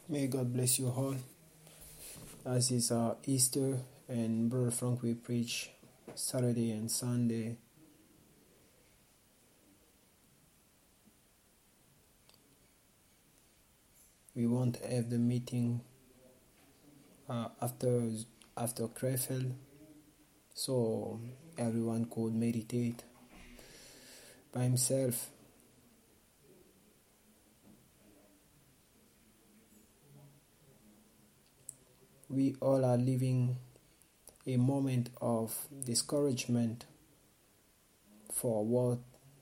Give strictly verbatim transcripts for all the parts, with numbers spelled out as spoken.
May God bless you all. As is uh, Easter, and Brother Frank will preach Saturday and Sunday. We won't have the meeting uh, after after Krefeld, so everyone could meditate by himself. We all are living a moment of discouragement for what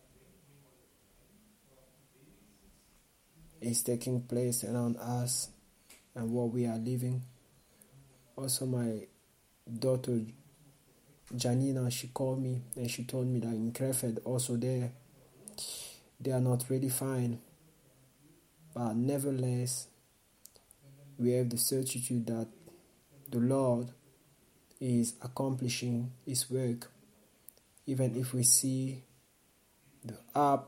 is taking place around us and what we are living. Also, my daughter Janina, she called me and she told me that in Krefeld also there, they are not really fine. But nevertheless, we have the certitude that the Lord is accomplishing His work, even if we see the up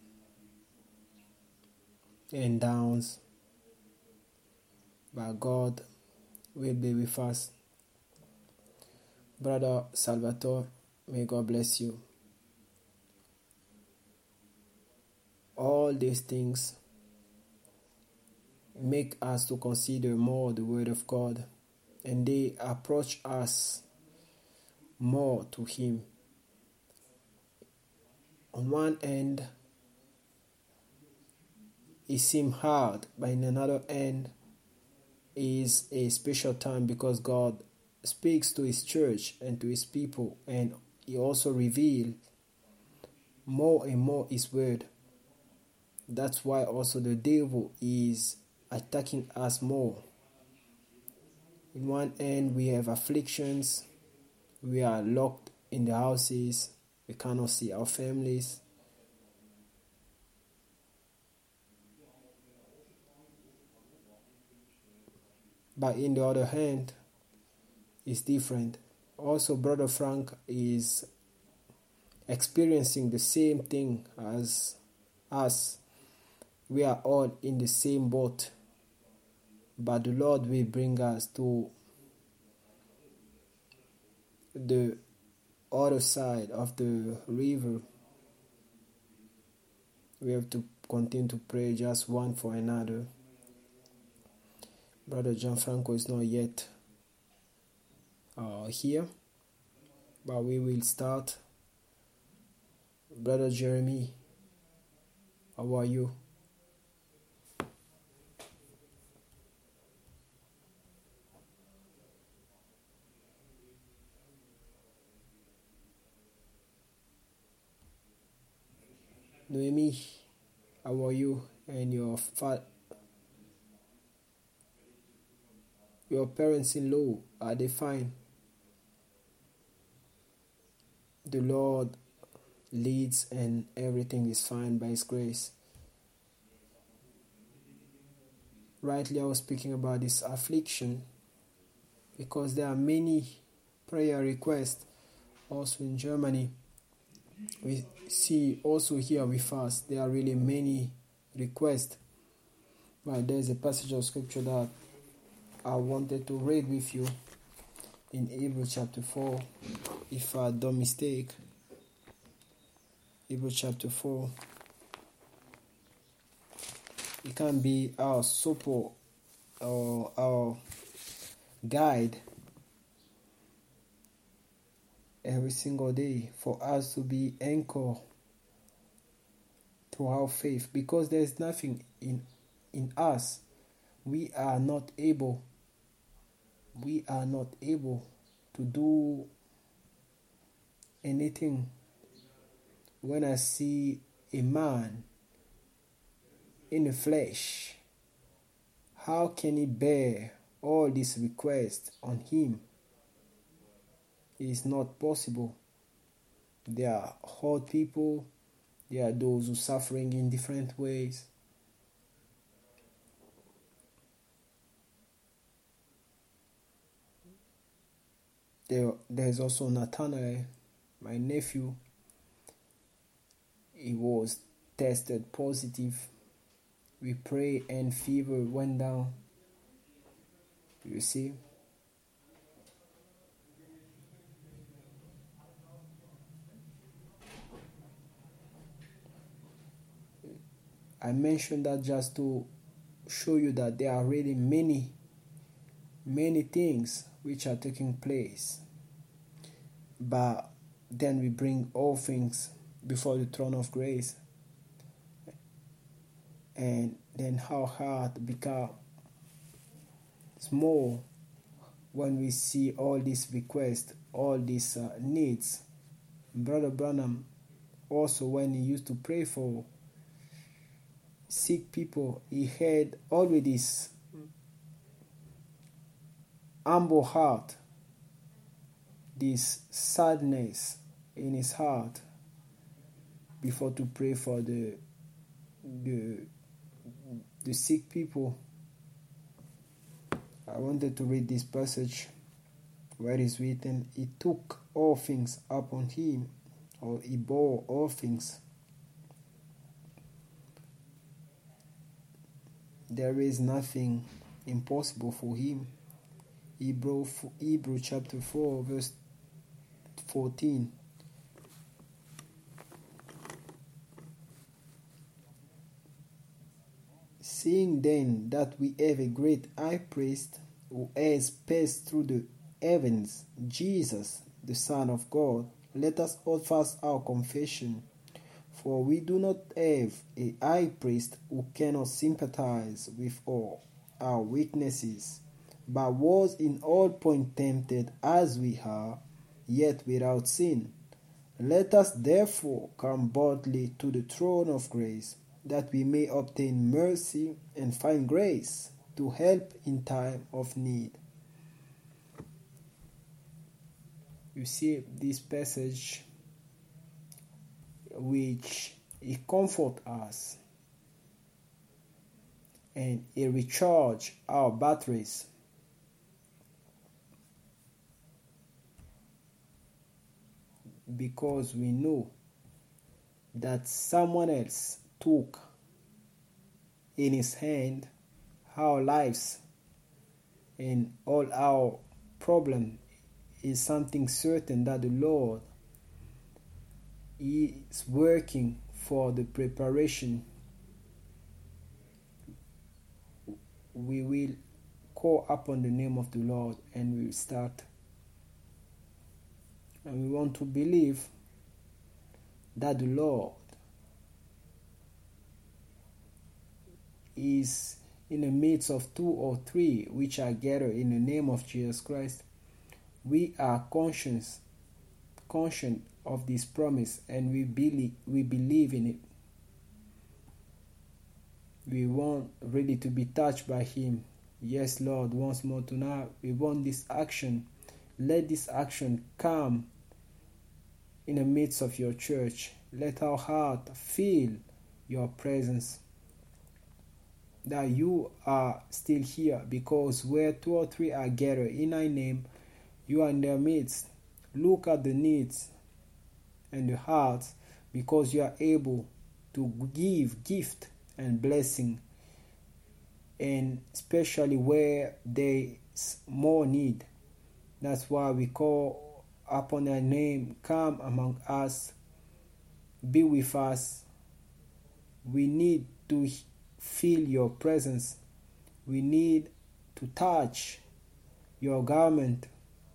and downs. But God will be with us. Brother Salvatore, may God bless you. All these things make us to consider more the Word of God, and they approach us more to Him. On one end, it seems hard, but in another end, is a special time because God speaks to His church and to His people, and He also reveals more and more His Word. That's why also the devil is attacking us more. In one end, we have afflictions. We are locked in the houses. We cannot see our families. But in the other hand, it's different. Also, Brother Frank is experiencing the same thing as us. We are all in the same boat. But the Lord will bring us to the other side of the river. We have to continue to pray just one for another. Brother Gianfranco is not yet uh, here, but we will start. Brother Jeremy, how are you? Noemi, how are you? And your fa- your parents-in-law, are they fine? The Lord leads and everything is fine by His grace. Rightly, I was speaking about this affliction because there are many prayer requests also in Germany. We see also here with us, there are really many requests. But there's a passage of scripture that I wanted to read with you in Hebrews chapter four, if I don't mistake. Hebrews chapter four. It can be our support or our guide every single day for us to be anchored to our faith, because there is nothing in in us. We are not able we are not able to do anything. When I see a man in the flesh, how can he bear all these requests on him? It is not possible. There are hard people. There are those who are suffering in different ways. There, there's also Nathanael, my nephew. He was tested positive. We pray and fever went down. You see? I mentioned that just to show you that there are really many, many things which are taking place. But then we bring all things before the throne of grace. And then our heart becomes small when we see all these requests, all these uh, needs. Brother Branham also, when he used to pray for sick people, he had always this humble heart, this sadness in his heart before to pray for the the the sick people. I wanted to read this passage where it is written, he took all things upon him, or he bore all things. There is nothing impossible for him. Hebrew, Hebrew chapter four, verse fourteen. Seeing then that we have a great high priest who has passed through the heavens, Jesus, the Son of God, let us hold fast our confession. For we do not have a high priest who cannot sympathize with all our weaknesses, but was in all points tempted as we are, yet without sin. Let us therefore come boldly to the throne of grace, that we may obtain mercy and find grace to help in time of need. You see this passage which it comforts us and it recharges our batteries. Because we know that someone else took in his hand our lives, and all our problem is something certain that the Lord is working for the preparation. We will call upon the name of the Lord and we will start. And we want to believe that the Lord is in the midst of two or three which are gathered in the name of Jesus Christ. We are conscious, conscious of this promise, and we believe, we believe in it. We want really to be touched by Him. Yes, Lord, once more tonight, we want this action. Let this action come in the midst of your church. Let our heart feel your presence, that you are still here, because where two or three are gathered in thy name, you are in their midst. Look at the needs and the hearts, because you are able to give gift and blessing, and especially where there is more need. That's why we call upon thy name. Come among us, be with us. We need to feel your presence. We need to touch your garment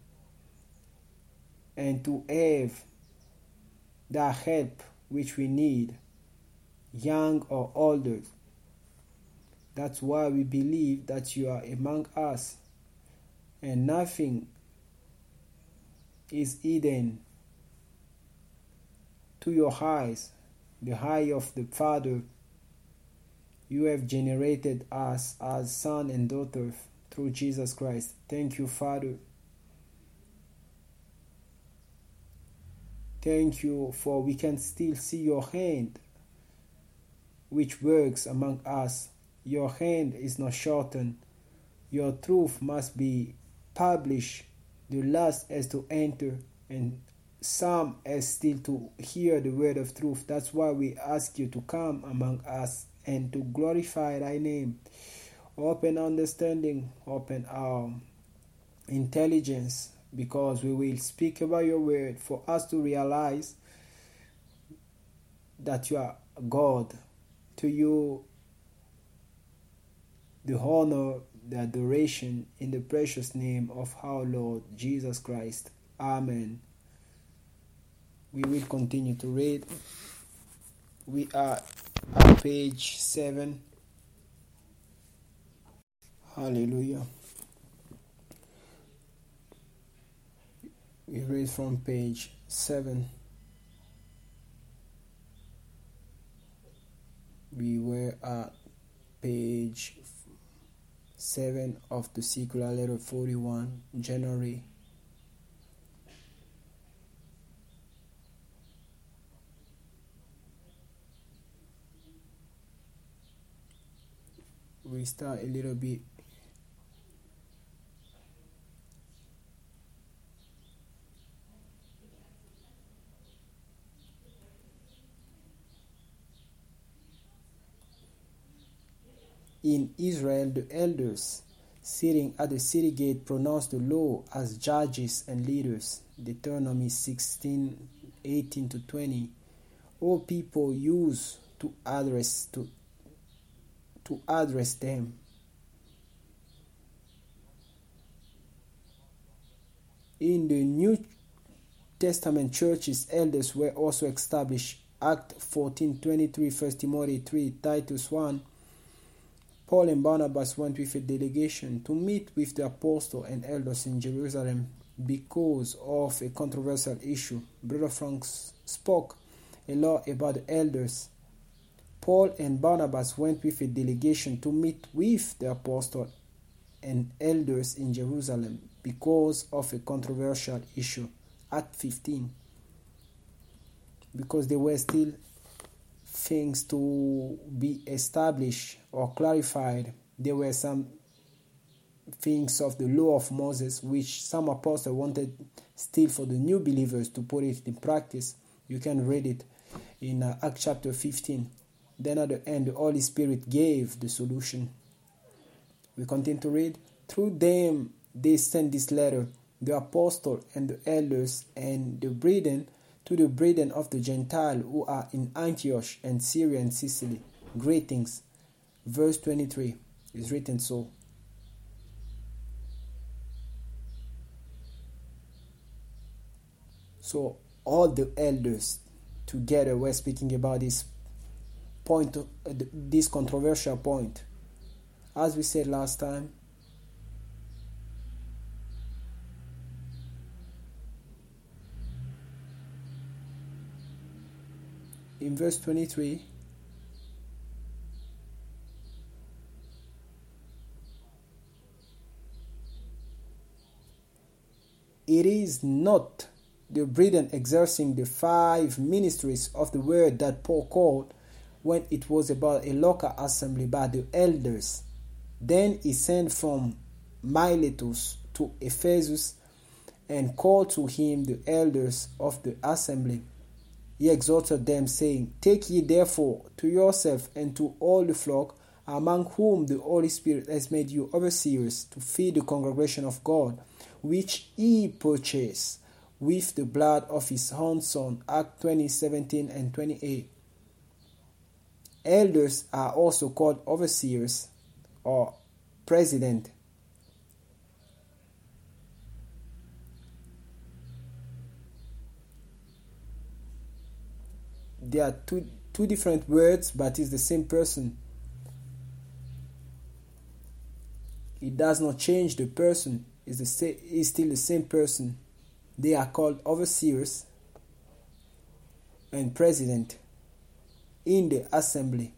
and to have the help which we need, young or older. That's why we believe that you are among us, and nothing is hidden to your eyes, the eye of the Father. You have generated us as son and daughter through Jesus Christ. Thank you, Father. Thank you, for we can still see your hand which works among us. Your hand is not shortened. Your truth must be published. The last has to enter, and some has still to hear the word of truth. That's why we ask you to come among us and to glorify thy name. open understanding, open our intelligence, because we will speak about your word for us to realize that you are God. To you the honor, the adoration, in the precious name of our Lord Jesus Christ. Amen. We will continue to read. We are at page seven. Hallelujah. We read from page seven. We were at page seven of the circular letter forty-one, January. We start a little bit. In Israel, the elders sitting at the city gate pronounced the law as judges and leaders. Deuteronomy sixteen, eighteen to twenty. All people use to address to to address them. In the New Testament churches, elders were also established. Acts fourteen twenty-three, First Timothy three, Titus one. Paul and Barnabas went with a delegation to meet with the apostles and elders in Jerusalem because of a controversial issue. Brother Frank spoke a lot about the elders. Paul and Barnabas went with a delegation to meet with the apostles and elders in Jerusalem because of a controversial issue. Act fifteen. Because there were still things to be established or clarified. There were some things of the law of Moses which some apostles wanted still for the new believers to put it in practice. You can read it in uh, Acts chapter fifteen. Then at the end, the Holy Spirit gave the solution. We continue to read. Through them, they sent this letter, the apostle and the elders and the brethren, to the brethren of the Gentile who are in Antioch and Syria and Sicily. Greetings. Verse twenty-three is written so. So all the elders together were speaking about this point, uh, this controversial point. As we said last time, in verse twenty-three, it is not the brethren exercising the five ministries of the word that Paul called when it was about a local assembly by the elders. Then he sent from Miletus to Ephesus and called to him the elders of the assembly. He exhorted them, saying, Take ye therefore to yourself and to all the flock, among whom the Holy Spirit has made you overseers, to feed the congregation of God, which he purchased with the blood of his own Son. Acts twenty, seventeen and twenty-eight. Elders are also called overseers or president. There are two, two different words, but it's the same person. It does not change the person. It's, the sa- it's still the same person. They are called overseers and president in the assembly.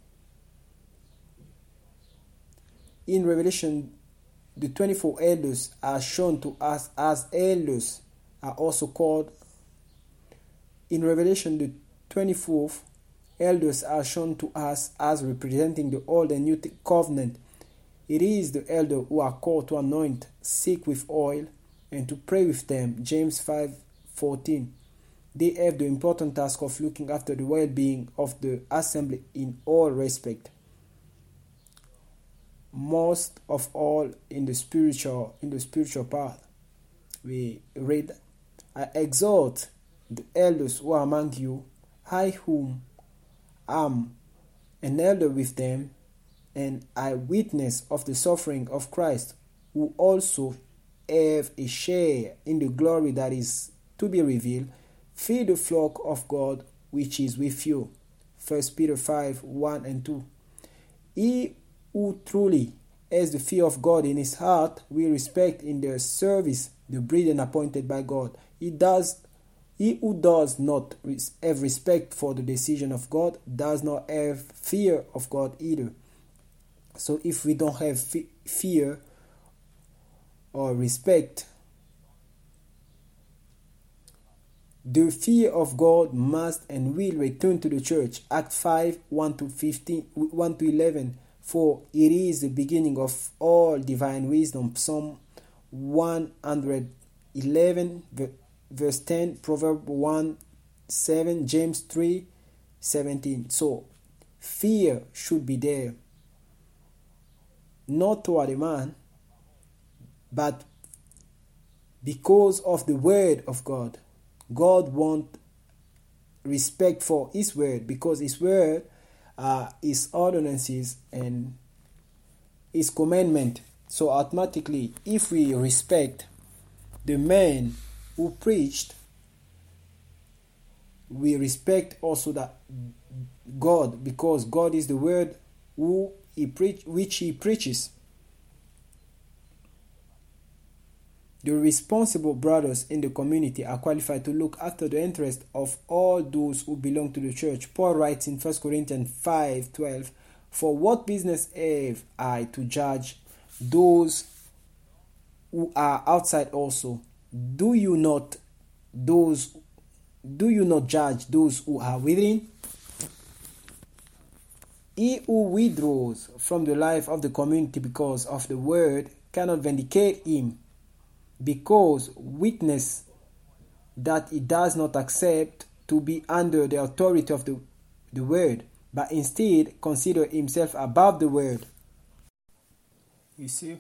In Revelation, the twenty-four elders are shown to us as elders, are also called. In Revelation, the twenty-fourth elders are shown to us as representing the Old and New Covenant. It is the elder who are called to anoint sick with oil and to pray with them. James five fourteen. They have the important task of looking after the well-being of the assembly in all respect. most of all in the spiritual in the spiritual path. We read, I exhort the elders who are among you, I whom am an elder with them, and I witness of the suffering of Christ, who also have a share in the glory that is to be revealed. Feed the flock of God which is with you. First Peter five, one and two. He who truly has the fear of God in his heart will respect in their service the brethren appointed by God. He does He who does not have respect for the decision of God does not have fear of God either. So if we don't have fe- fear or respect, the fear of God must and will return to the church. Acts five, one to fifteen, one to eleven. For it is the beginning of all divine wisdom. Psalm one hundred eleven, verse ten, Proverbs one, seven, James three, seventeen. So, fear should be there. Not toward a man, but because of the word of God. God wants respect for his word, because his word uh, his ordinances and his commandment. So automatically, if we respect the man who preached, we respect also that God, because God is the word who he preach, which he preaches. The responsible brothers in the community are qualified to look after the interest of all those who belong to the church. Paul writes in First Corinthians five twelve, for what business have I to judge those who are outside also? Do you not those do you not judge those who are within? He who withdraws from the life of the community because of the word cannot vindicate him, because witness that he does not accept to be under the authority of the, the word, but instead consider himself above the word. You see?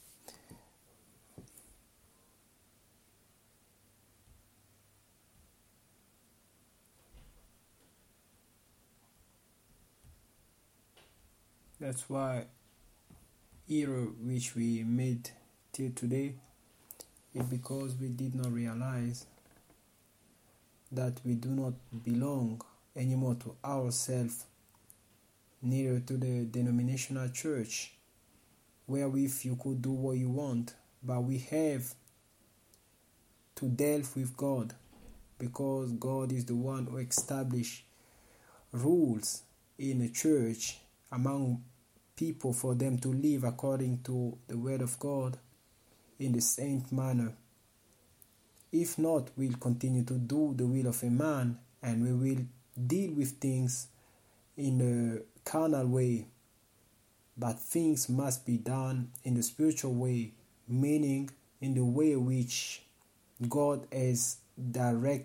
That's why error which we made till today is because we did not realize that we do not belong anymore to ourselves, neither to the denominational church, wherewith you could do what you want, but we have to deal with God, because God is the one who established rules in the church among people for them to live according to the word of God in the same manner. If not, we'll continue to do the will of a man, and we will deal with things in a carnal way. But things must be done in the spiritual way, meaning in the way which God has direct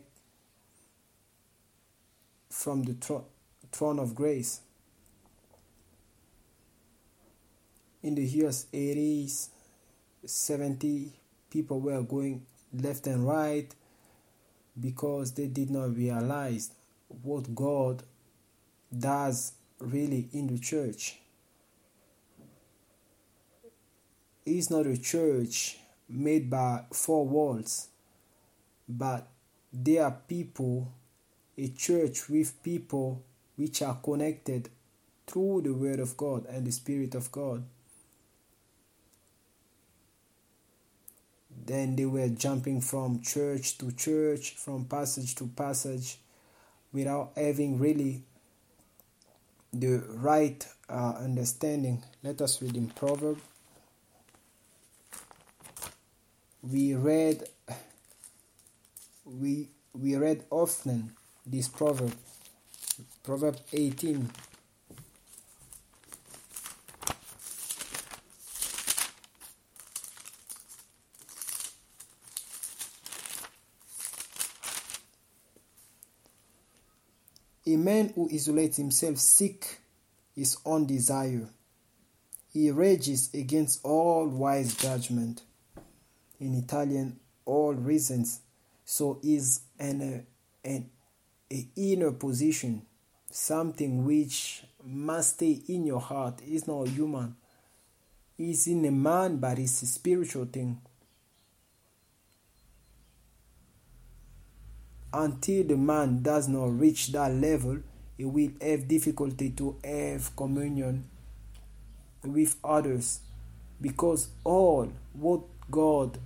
from the thr- throne of grace. In the years eighties, seventy, people were going left and right because they did not realize what God does really in the church. It's not a church made by four walls, but there are people, a church with people which are connected through the Word of God and the Spirit of God. Then they were jumping from church to church, from passage to passage, without having really the right uh, understanding. Let us read in Proverbs. We read, we we read often this proverb, Proverb eighteen. A man who isolates himself seeks his own desire. he rages against all wise judgment. In Italian, all reasons. So is an, uh, an a inner position, something which must stay in your heart. It's not human. It's in a man, but it's a spiritual thing. Until the man does not reach that level, he will have difficulty to have communion with others, because all what God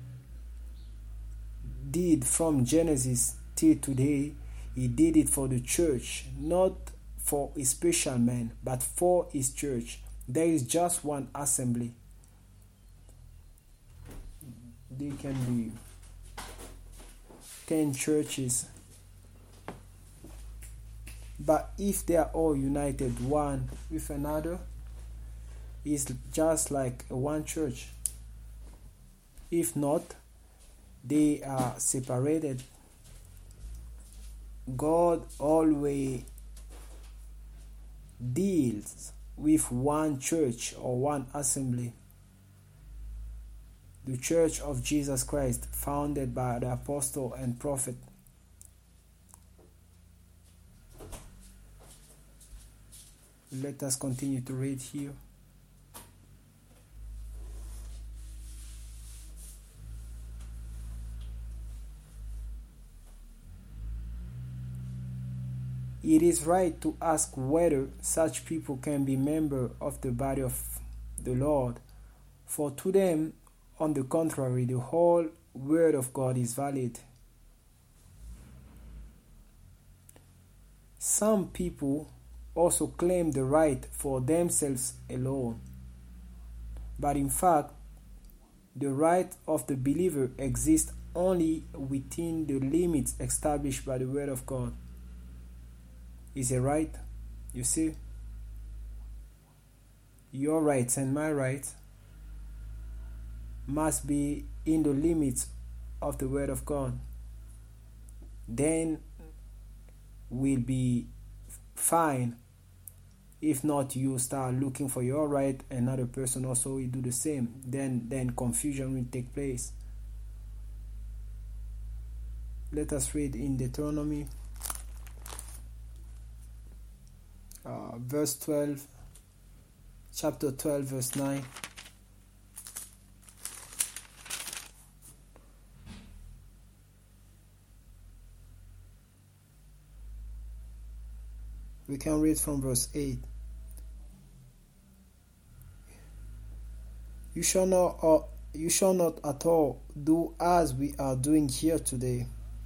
did from Genesis till today, he did it for the church, not for a special man, but for his church. There is just one assembly. There can be ten churches, but if they are all united one with another, it's just like one church. If not, they are separated. God always deals with one church or one assembly. The Church of Jesus Christ, founded by the apostle and prophet. Let us continue to read here. It is right to ask whether such people can be members of the body of the Lord, for to them, on the contrary, the whole word of God is valid. Some people also claim the right for themselves alone, but in fact, the right of the believer exists only within the limits established by the word of God. Is it right? You see? Your rights and my rights must be in the limits of the word of God. Then we'll be fine. If not, you start looking for your right, another person also will do the same. Then, then confusion will take place. Let us read in Deuteronomy Uh, verse twelve, chapter twelve, verse nine. We can read from verse eight. You shall not, uh, you shall not at all do as we are doing here today.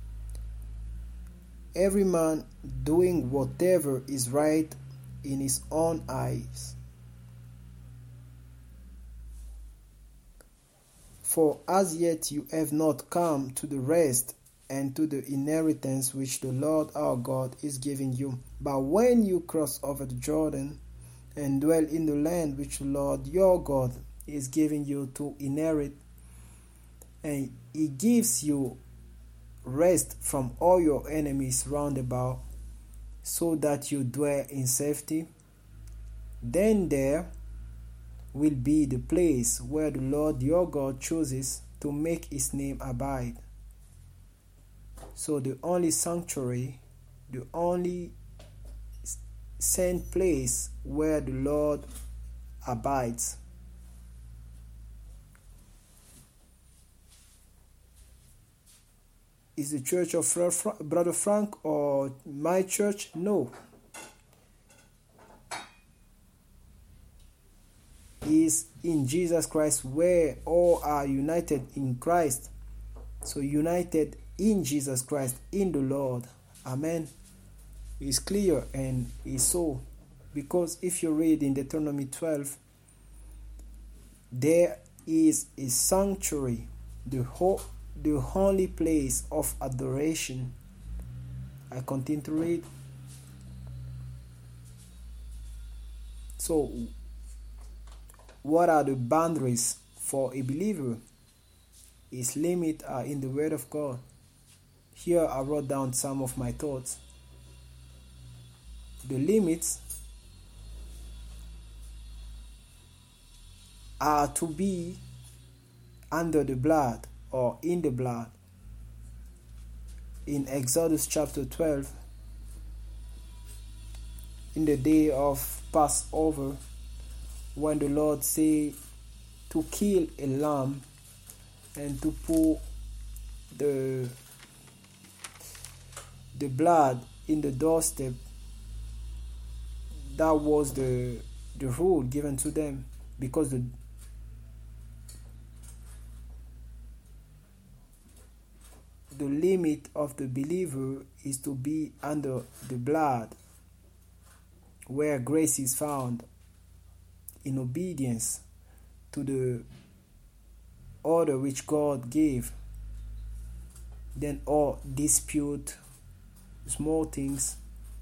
Every man doing whatever is right in his own eyes. For as yet you have not come to the rest and to the inheritance which the Lord our God is giving you. But when you cross over the Jordan and dwell in the land which the Lord your God is giving you to inherit, and he gives you rest from all your enemies round about, so that you dwell in safety, then there will be the place where the Lord your God chooses to make his name abide. So the only sanctuary, the only saint place where the Lord abides. Is the church of Brother Frank or my church? No. Is in Jesus Christ, where all are united in Christ. So united in Jesus Christ, in the Lord. Amen. It's clear and it's so. Because if you read in Deuteronomy twelve, there is a sanctuary, the whole the holy place of adoration. I continue to read. So, what are the boundaries for a believer? His limits are in the Word of God. Here I wrote down some of my thoughts. The limits are to be under the blood or in the blood. In Exodus chapter twelve, in the day of Passover, when the Lord said to kill a lamb and to put the the blood in the doorstep, that was the the rule given to them, because the the limit of the believer is to be under the blood, where grace is found, in obedience to the order which God gave. Then all dispute, small things,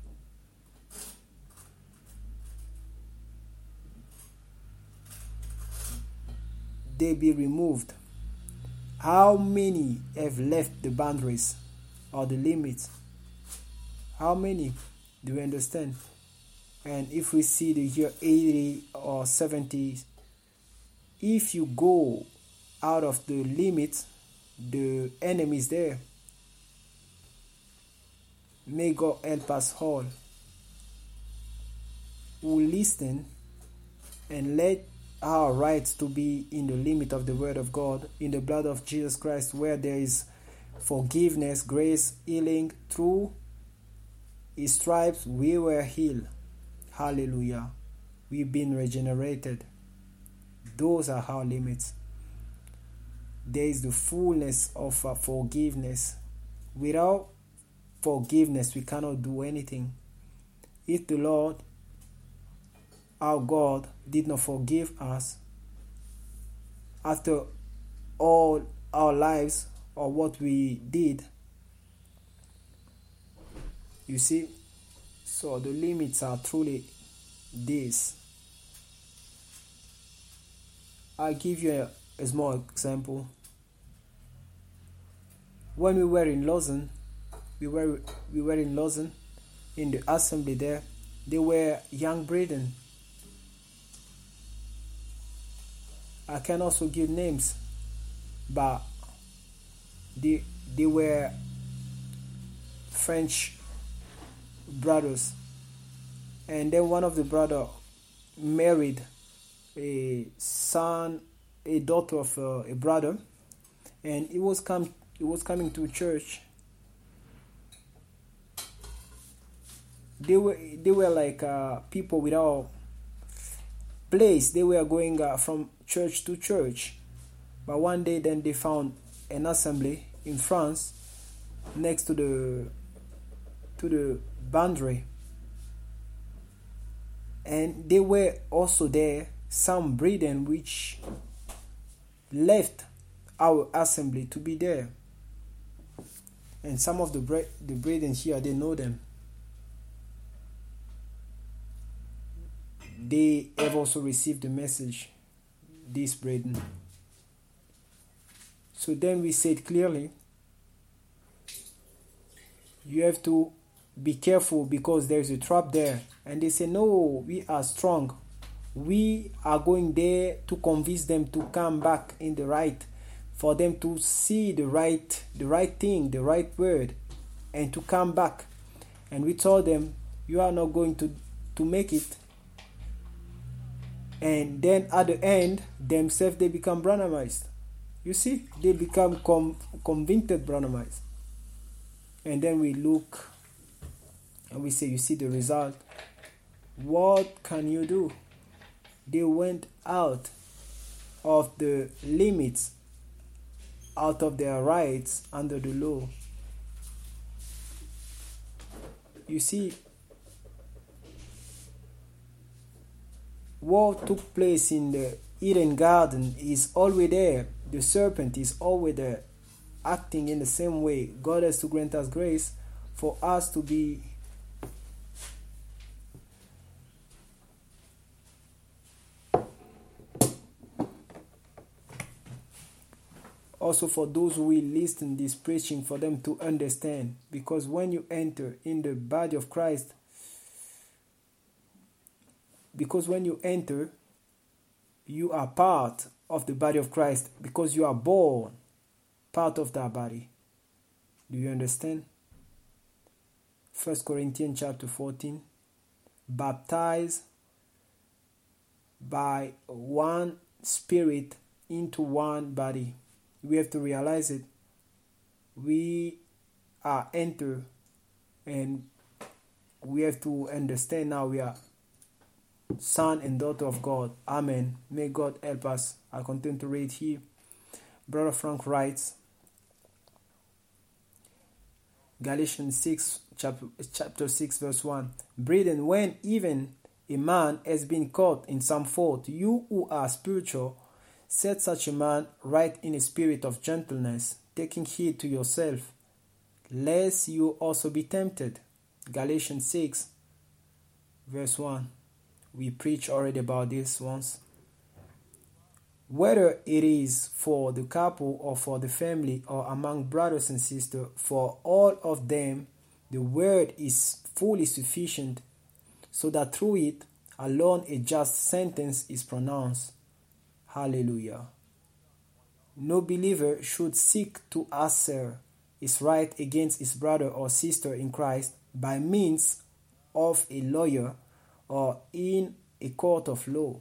they be removed. How many have left the boundaries or the limits? How many? Do you understand? And if we see the year eighty or seventy, if you go out of the limits, the enemy is there. May God help us all who listen and let our rights to be in the limit of the word of God, in the blood of Jesus Christ, where there is forgiveness, grace, healing. Through his stripes we were healed. Hallelujah. We've been regenerated. Those are our limits. There is the fullness of uh, forgiveness. Without forgiveness, we cannot do anything. If the Lord, our God, did not forgive us after all our lives or what we did, you see, so the limits are truly this. I'll give you a, a small example. When we were in Lausanne, we were we were in Lausanne, in the assembly there, they were young brethren. I can also give names, but they they were French brothers, and then one of the brother married a son, a daughter of uh, a brother, and he was come he was coming to church. They were they were like uh, people without place. They were going uh, from church to church, but one day then they found an assembly in France next to the to the boundary, and they were also there some brethren which left our assembly to be there, and some of the bre- the brethren here, they know them. They have also received the message, these brethren. So then we said clearly, you have to be careful because there is a trap there. And they say, no, we are strong. We are going there to convince them to come back in the right, for them to see the right, the right thing, the right word, and to come back. And we told them, you are not going to, to make it. And then at the end, themselves, they become Branhamites. You see, they become com- convicted Branhamites. And then we look and we say, you see the result. What can you do? They went out of the limits, out of their rights under the law. You see, what took place in the Eden garden is always there. The serpent is always there, acting in the same way. God has to grant us grace for us to be also for those who will listen this preaching, for them to understand. Because when you enter in the body of Christ, because when you enter You are part of the body of Christ because you are born part of that body. Do you understand? First Corinthians chapter fourteen. Baptized by one spirit into one body. We have to realize it. We are enter and we have to understand now we are son and daughter of God. Amen. May God help us. I continue to read here. Brother Frank writes, Galatians six, chapter, chapter six, verse one. Brethren, when even a man has been caught in some fault, you who are spiritual, set such a man right in a spirit of gentleness, taking heed to yourself, lest you also be tempted. Galatians six, verse one. We preached already about this once. Whether it is for the couple or for the family or among brothers and sisters, for all of them, the word is fully sufficient, so that through it alone a just sentence is pronounced. Hallelujah. No believer should seek to assert his right against his brother or sister in Christ by means of a lawyer or in a court of law.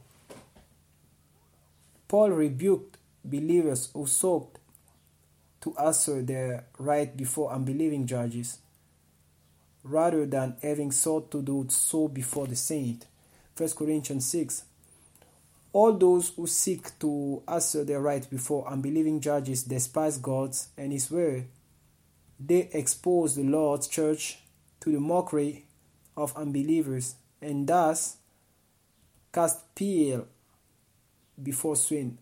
Paul rebuked believers who sought to assert their right before unbelieving judges, rather than having sought to do so before the saint. First Corinthians six. All those who seek to assert their right before unbelieving judges despise God and His word. They expose the Lord's church to the mockery of unbelievers and thus cast pearl before swine.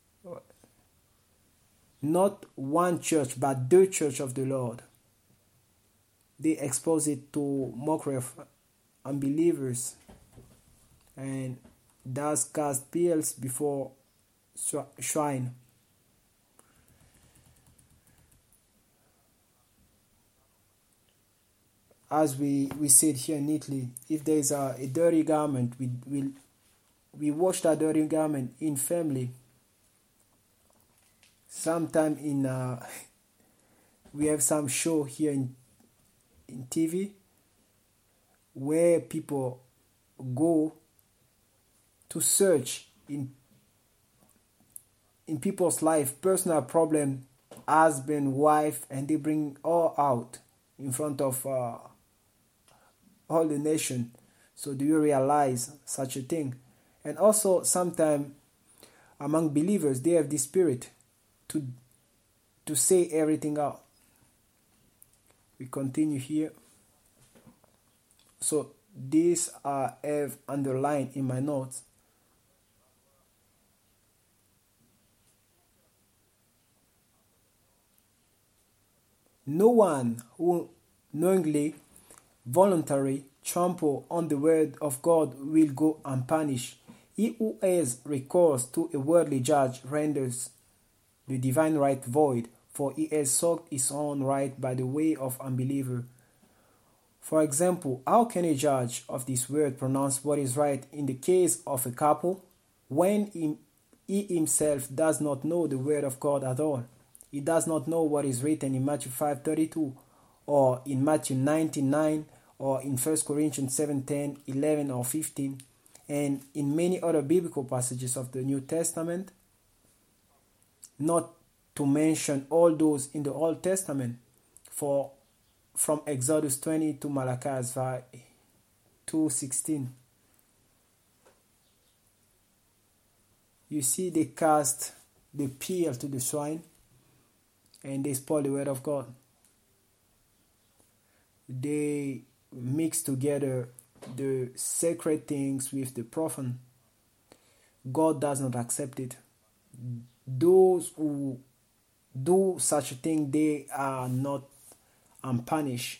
Not one church, but the church of the Lord. They expose it to mockery of unbelievers and thus cast pearls before swine. As we, we said here neatly, if there is a, a dirty garment, we will we wash that dirty garment in family. Sometime in uh, we have some show here in in T V where people go to search in in people's life, personal problem, husband, wife, and they bring all out in front of uh, all the nation. So do you realize such a thing? And also sometimes among believers they have this spirit to to say everything out. We continue here. So these I have underlined in my notes. No one who knowingly, voluntarily trample on the word of God will go unpunished. He who has recourse to a worldly judge renders the divine right void, for he has sought his own right by the way of unbeliever. For example, how can a judge of this world pronounce what is right in the case of a couple when he, he himself does not know the word of God at all? He does not know what is written in Matthew five thirty-two or in Matthew nineteen nine or in First Corinthians seven ten, eleven or fifteen, and in many other biblical passages of the New Testament, not to mention all those in the Old Testament, for from Exodus twenty to Malachi two sixteen. You see, they cast the pearl to the swine and they spoil the word of God. They mix together the sacred things with the profane. God does not accept it. Those who do such a thing, they are not unpunished.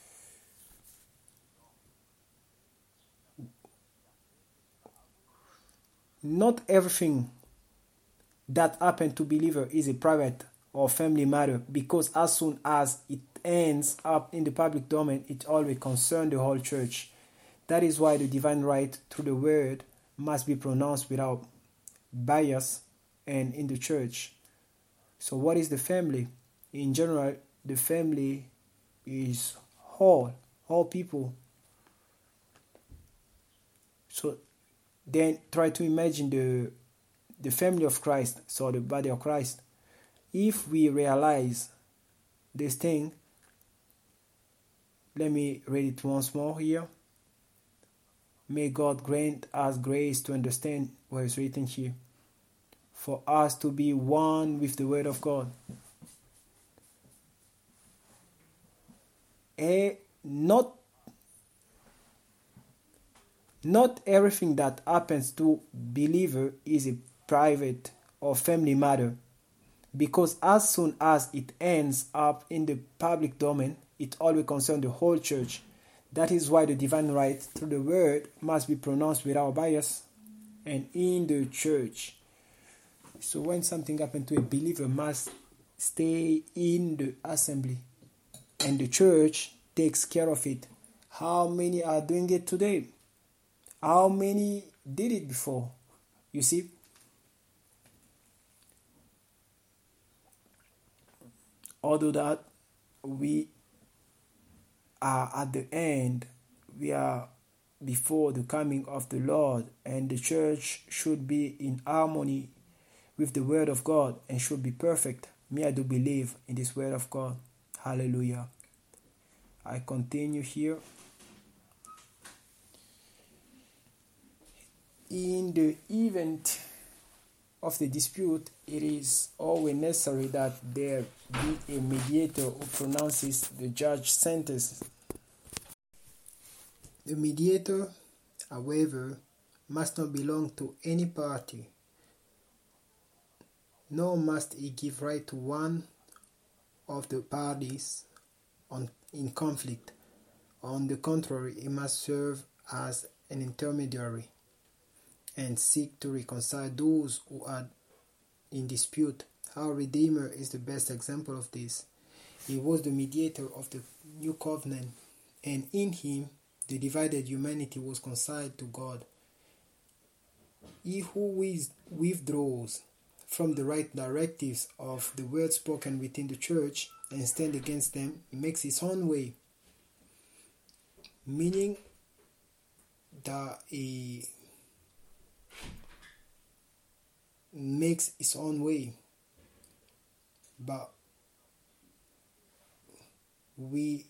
Not everything that happened to believer is a private or family matter, because as soon as it ends up in the public domain, it always concerns the whole church. That is why the divine right through the word must be pronounced without bias and in the church. So what is the family? In general, the family is all, all people. So then try to imagine the the family of Christ, so the body of Christ. If we realize this thing, let me read it once more here. May God grant us grace to understand what is written here, for us to be one with the Word of God. And not, not everything that happens to believer is a private or family matter, because as soon as it ends up in the public domain, it always concerns the whole church. That is why the divine right through the word must be pronounced without bias and in the church. So when something happens to a believer, must stay in the assembly, and the church takes care of it. How many are doing it today? How many did it before? You see? Although that we are at the end, we are before the coming of the Lord, and the church should be in harmony with the word of God and should be perfect. Me, I do believe in this word of God. Hallelujah. I continue here. In the event of the dispute, it is always necessary that there be a mediator who pronounces the judge's sentence. The mediator, however, must not belong to any party, nor must he give right to one of the parties on, in conflict. On the contrary, he must serve as an intermediary and seek to reconcile those who are in dispute. Our Redeemer is the best example of this. He was the mediator of the new covenant, and in him the divided humanity was reconciled to God. He who withdraws from the right directives of the word spoken within the church and stands against them makes his own way, meaning that he makes his own way. But we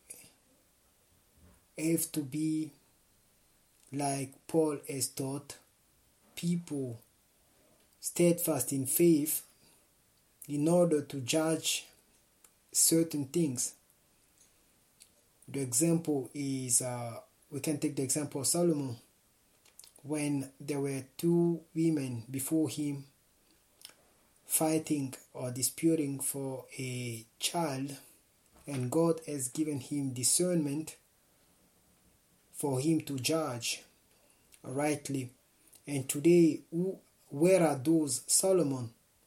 have to be, like Paul has taught, people steadfast in faith in order to judge certain things. The example is, uh, we can take the example of Solomon. When there were two women before him fighting or disputing for a child, and God has given him discernment for him to judge rightly. And today, who, where are those Solomon?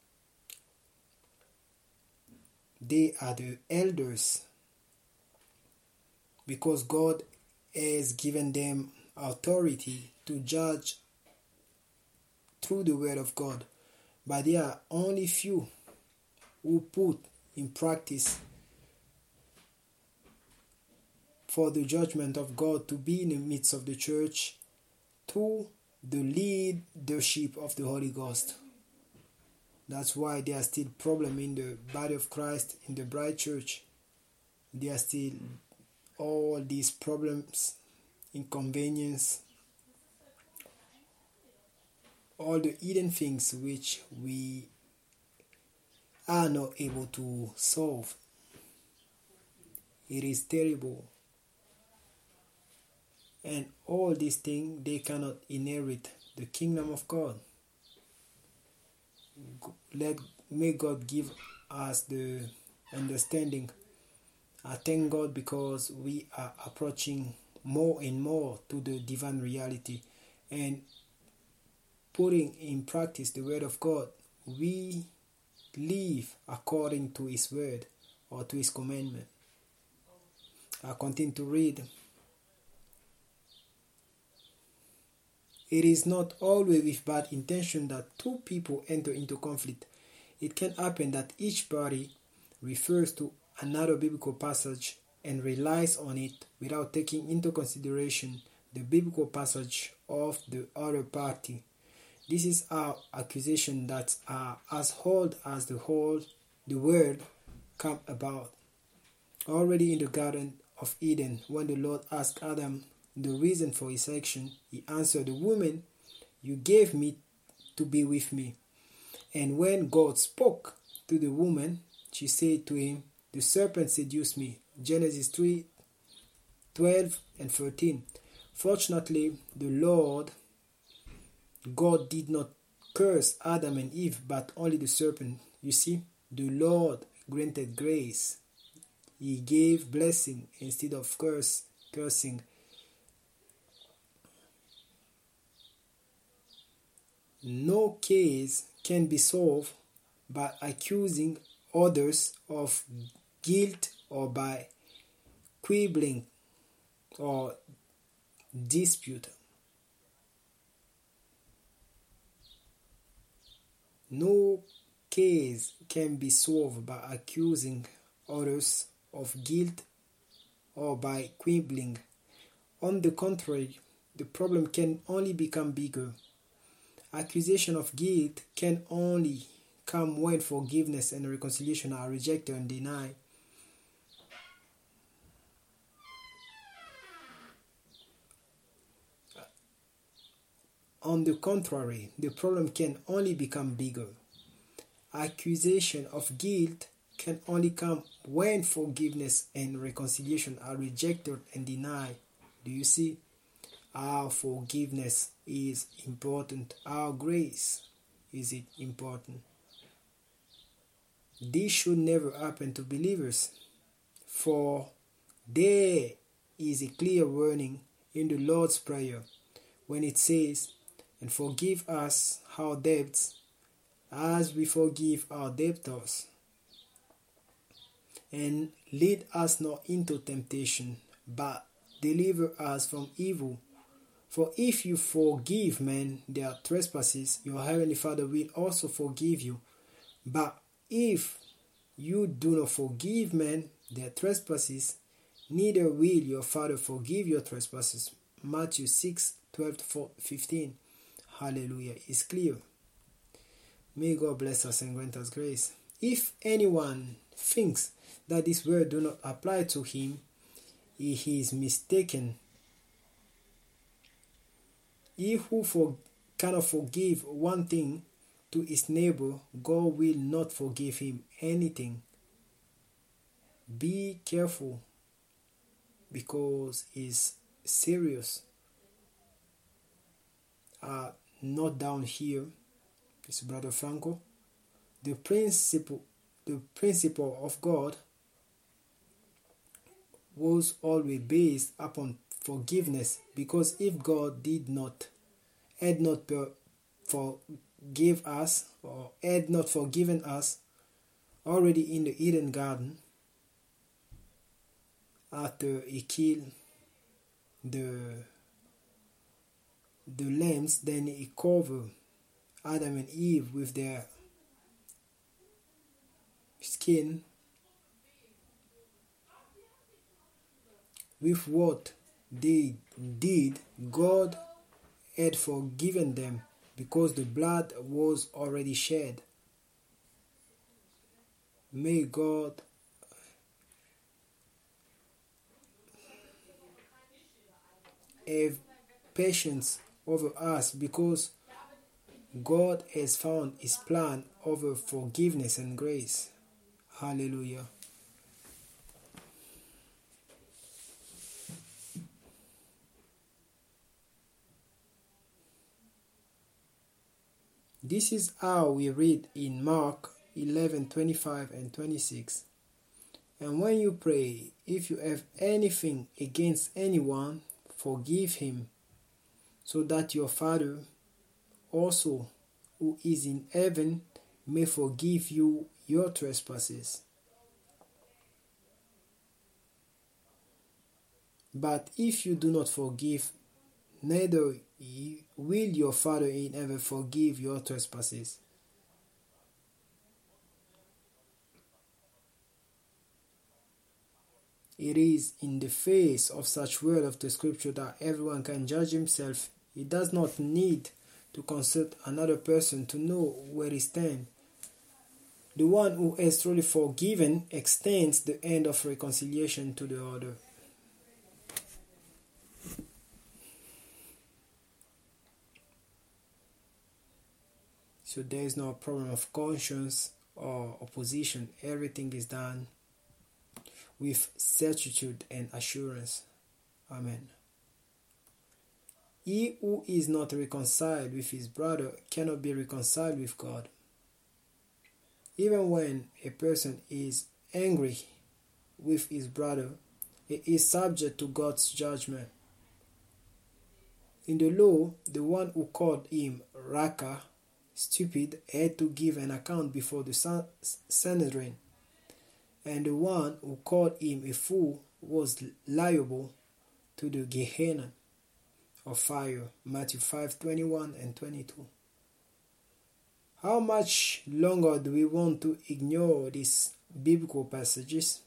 They are the elders, because God has given them authority to judge through the word of God. But there are only few who put in practice for the judgment of God to be in the midst of the church through the leadership of the Holy Ghost. That's why there are still problems in the body of Christ, in the bride church. There are still all these problems, inconvenience, all the hidden things which we are not able to solve. It is terrible. And all these things, they cannot inherit the kingdom of God. Let may God give us the understanding. I thank God because we are approaching more and more to the divine reality and putting in practice the word of God. We live according to his word or to his commandment. I continue to read. It is not always with bad intention that two people enter into conflict. It can happen that each party refers to another biblical passage and relies on it without taking into consideration the biblical passage of the other party. This is our accusation that are as old as the whole the world come about. Already in the Garden of Eden, when the Lord asked Adam the reason for his action, he answered, "The woman you gave me to be with me." And when God spoke to the woman, she said to him, "The serpent seduced me." Genesis three, twelve and thirteen. Fortunately, the Lord God did not curse Adam and Eve, but only the serpent. You see, the Lord granted grace. He gave blessing instead of curse, cursing. No case can be solved by accusing others of guilt or by quibbling or dispute. No case can be solved by accusing others of guilt or by quibbling. On the contrary, the problem can only become bigger. Accusation of guilt can only come when forgiveness and reconciliation are rejected and denied. On the contrary, the problem can only become bigger. Accusation of guilt can only come when forgiveness and reconciliation are rejected and denied. Do you see? Our forgiveness is important. Our grace is it important. This should never happen to believers, for there is a clear warning in the Lord's Prayer when it says, "And forgive us our debts as we forgive our debtors. And lead us not into temptation, but deliver us from evil. For if you forgive men their trespasses, your heavenly Father will also forgive you. But if you do not forgive men their trespasses, neither will your Father forgive your trespasses." Matthew six, twelve to fifteen. Hallelujah. It's clear. May God bless us and grant us grace. If anyone thinks that this word do not apply to him, he is mistaken. He who for, cannot forgive one thing to his neighbor, God will not forgive him anything. Be careful, because it's serious. Uh, not down here, it's Brother Franco. The principle, the principle of God was always based upon forgiveness, because if God did not, had not per, forgive us, or had not forgiven us already in the Eden Garden, after he killed the the lambs, then he covered Adam and Eve with their skin. With what they did, God had forgiven them, because the blood was already shed. May God have patience over us, because God has found his plan over forgiveness and grace. Hallelujah. This is how we read in Mark eleven, twenty-five and twenty-six. And when you pray, if you have anything against anyone, forgive him, so that your Father also, who is in heaven, may forgive you your trespasses. But if you do not forgive, neither will your Father in heaven forgive your trespasses? It is in the face of such word of the scripture that everyone can judge himself. He does not need to consult another person to know where he stands. The one who is truly forgiven extends the hand of reconciliation to the other. So there is no problem of conscience or opposition. Everything is done with certitude and assurance. Amen. He who is not reconciled with his brother cannot be reconciled with God. Even when a person is angry with his brother, he is subject to God's judgment. In the law, the one who called him Raka, stupid, had to give an account before the Sanhedrin, and the one who called him a fool was liable to the Gehenna of fire. Matthew five twenty-one and twenty-two. How much longer do we want to ignore these biblical passages?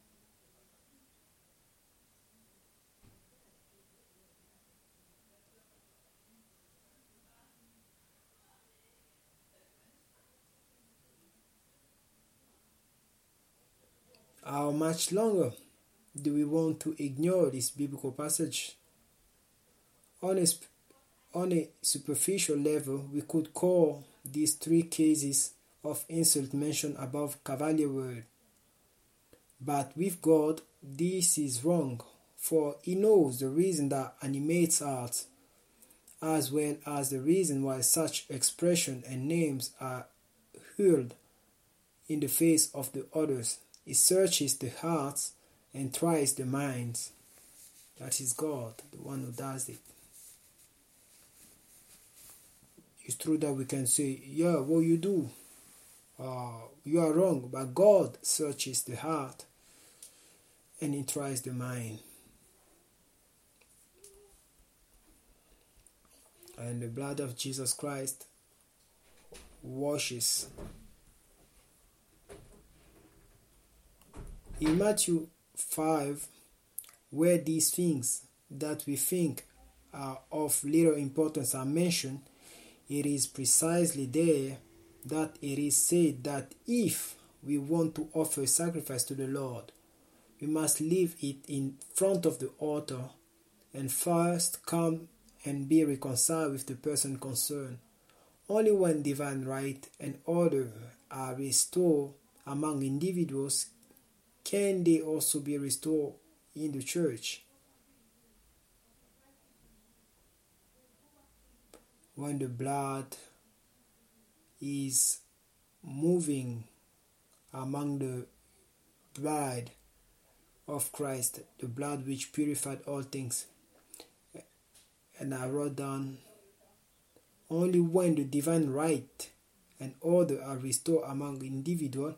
How much longer do we want to ignore this biblical passage? On a, on a superficial level, we could call these three cases of insult mentioned above cavalier word. But with God, this is wrong, for He knows the reason that animates hearts, as well as the reason why such expression and names are hurled in the face of the others. He searches the hearts and tries the minds. That is God, the one who does it. It's true that we can say, yeah, what you do, uh, you are wrong, but God searches the heart and He tries the mind. And the blood of Jesus Christ washes. In Matthew five, where these things that we think are of little importance are mentioned, it is precisely there that it is said that if we want to offer a sacrifice to the Lord, we must leave it in front of the altar and first come and be reconciled with the person concerned. Only when divine right and order are restored among individuals can they also be restored in the church. When the blood is moving among the bride of Christ, the blood which purified all things. And I wrote down, only when the divine right and order are restored among individuals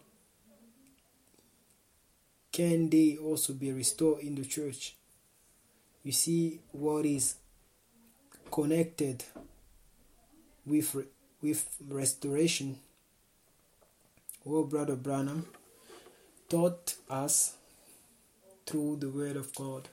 can they also be restored in the church. You see what is connected with with restoration. Oh, Brother Branham taught us through the Word of God.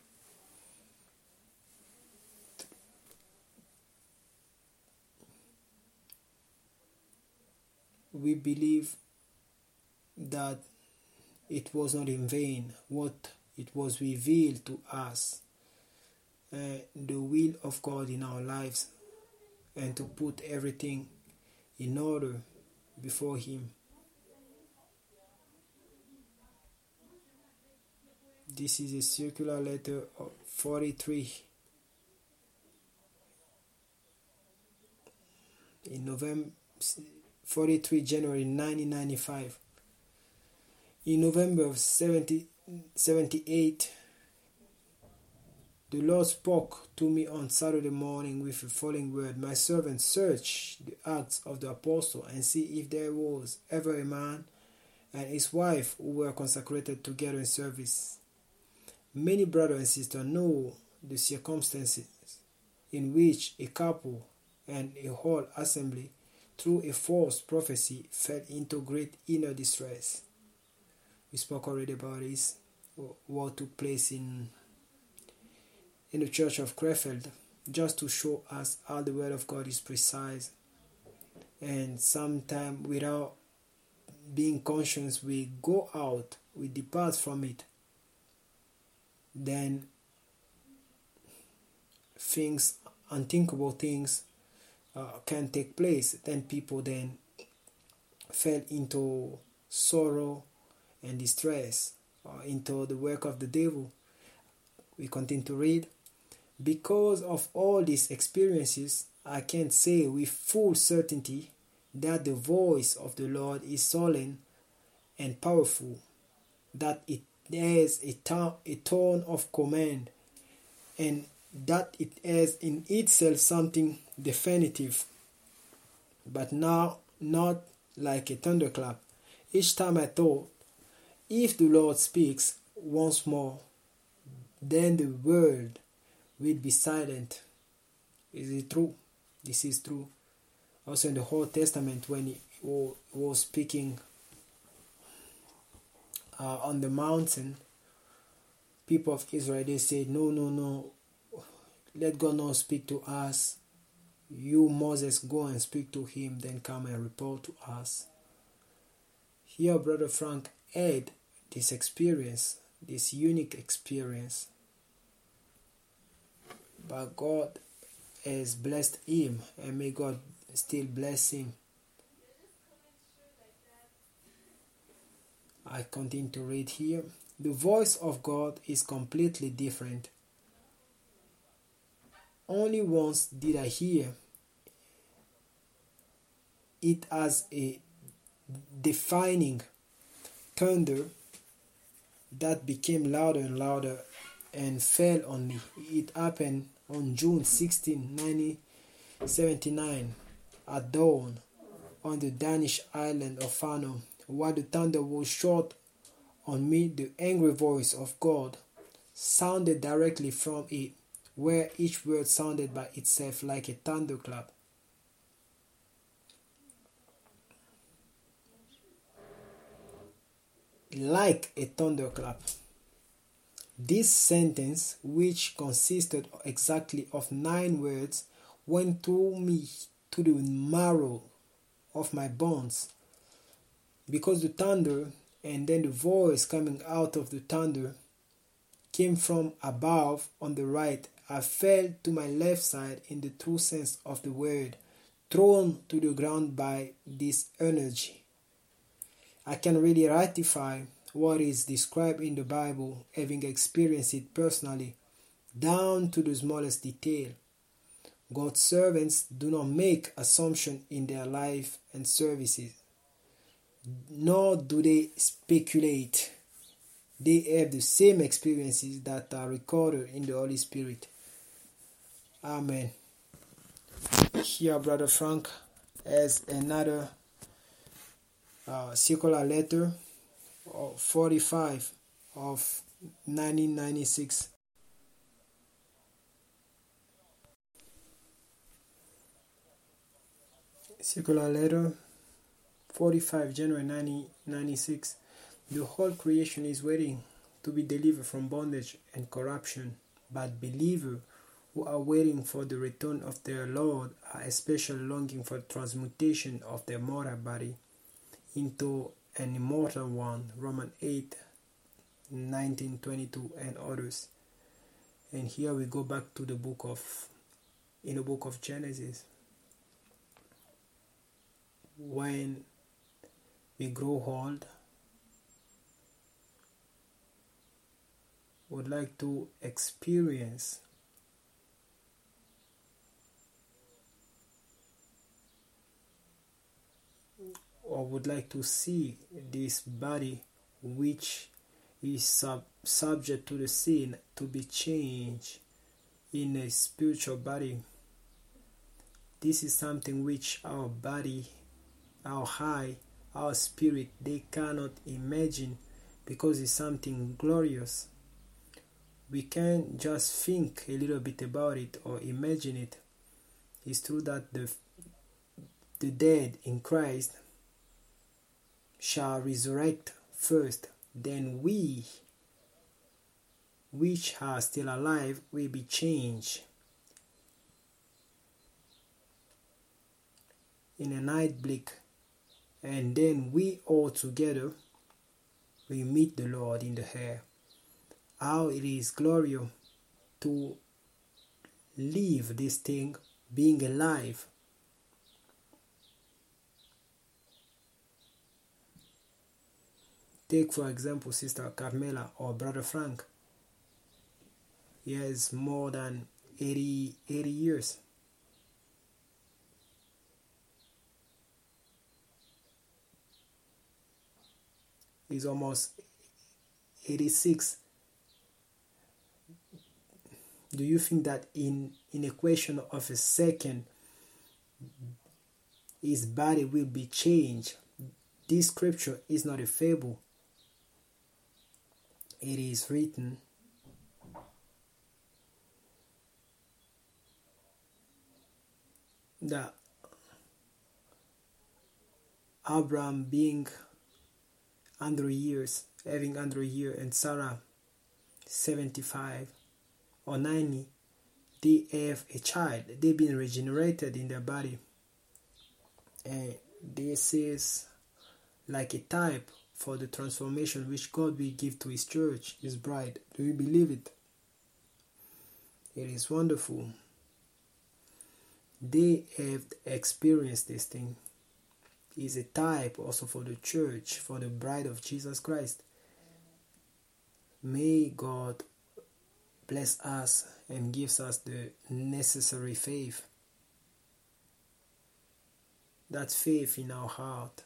We believe that it was not in vain what it was revealed to us, uh, the will of God in our lives, and to put everything in order before Him. This is a circular letter of forty-three in November, forty-three January nineteen ninety-five. In November of seventy, seventy-eight, the Lord spoke to me on Saturday morning with the following word: My servant, search the Acts of the Apostle and see if there was ever a man and his wife who were consecrated together in service. Many brothers and sisters know the circumstances in which a couple and a whole assembly, through a false prophecy, fell into great inner distress. We spoke already about this, what took place in in the church of Krefeld, just to show us how the word of God is precise. And sometimes without being conscious, we go out, we depart from it. Then things, unthinkable things uh, can take place. Then people then fell into sorrow and distress, uh, into the work of the devil. We continue to read. Because of all these experiences, I can say with full certainty that the voice of the Lord is solemn and powerful, that it has a, to- a tone of command, and that it has in itself something definitive, but now not like a thunderclap. Each time I thought, if the Lord speaks once more, then the world will be silent. Is it true? This is true. Also in the Old Testament, when he was speaking uh, on the mountain, people of Israel, they said, no, no, no, let God not speak to us. You, Moses, go and speak to him, then come and report to us. Here, Brother Frank had this experience, this unique experience. But God has blessed him, and may God still bless him. I continue to read here. The voice of God is completely different. Only once did I hear it as a deafening thunder that became louder and louder and fell on me. It happened on June sixteenth, nineteen seventy-nine, at dawn on the Danish island of Fano. While the thunder was shot on me, the angry voice of God sounded directly from it, where each word sounded by itself like a thunderclap. Like a thunderclap. This sentence, which consisted exactly of nine words, went through me to the marrow of my bones. Because the thunder and then the voice coming out of the thunder came from above on the right, I fell to my left side in the true sense of the word, thrown to the ground by this energy. I can really ratify what is described in the Bible, having experienced it personally, down to the smallest detail. God's servants do not make assumptions in their life and services, nor do they speculate. They have the same experiences that are recorded in the Holy Spirit. Amen. Here, Brother Frank has another uh, circular letter, forty-five of nineteen ninety-six. Circular letter forty-five, January nineteen ninety-six. The whole creation is waiting to be delivered from bondage and corruption, but believers who are waiting for the return of their Lord are especially longing for transmutation of their mortal body into an immortal one. Romans eight, nineteen, twenty-two, and others. And here we go back to the book of, in the book of Genesis. When we grow old, would like to experience or would like to see this body which is sub- subject to the sin to be changed in a spiritual body. This is something which our body, our eye, our spirit, they cannot imagine, because it's something glorious. we can just think a little bit about it or imagine it. It's true that the the dead in Christ shall resurrect first, then we which are still alive will be changed in a night blink, and then we all together will meet the Lord in the air. How it is glorious to live this thing, being alive. Take for example Sister Carmela or Brother Frank. He has more than eighty, eighty years. He's almost eighty-six. Do you think that in, in a question of a second, his body will be changed? This scripture is not a fable. It is written. That Abraham being one hundred years, having one hundred years, and Sarah seventy-five or ninety, they have a child. They've been regenerated in their body. And this is like a type for the transformation which God will give to His church, His bride. Do you believe it? It is wonderful. They have experienced this thing. It's a type also for the church, for the bride of Jesus Christ. May God bless us and gives us the necessary faith. That faith in our heart.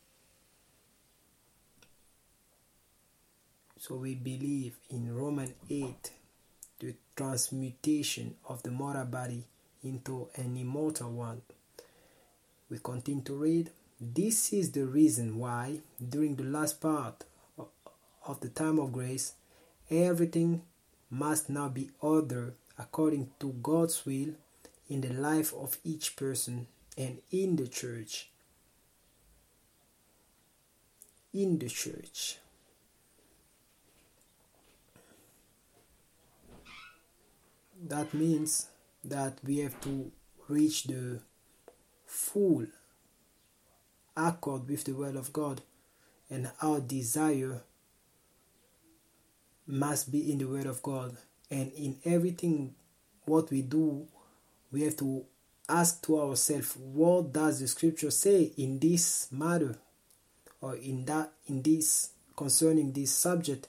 So we believe in Romans eight, the transmutation of the mortal body into an immortal one. We continue to read. This is the reason why, during the last part of the time of grace, everything must now be ordered according to God's will in the life of each person and in the church. In the church. That means that we have to reach the full accord with the word of God, and our desire must be in the word of God. And in everything what we do, we have to ask to ourselves, what does the scripture say in this matter, or in that in this concerning this subject?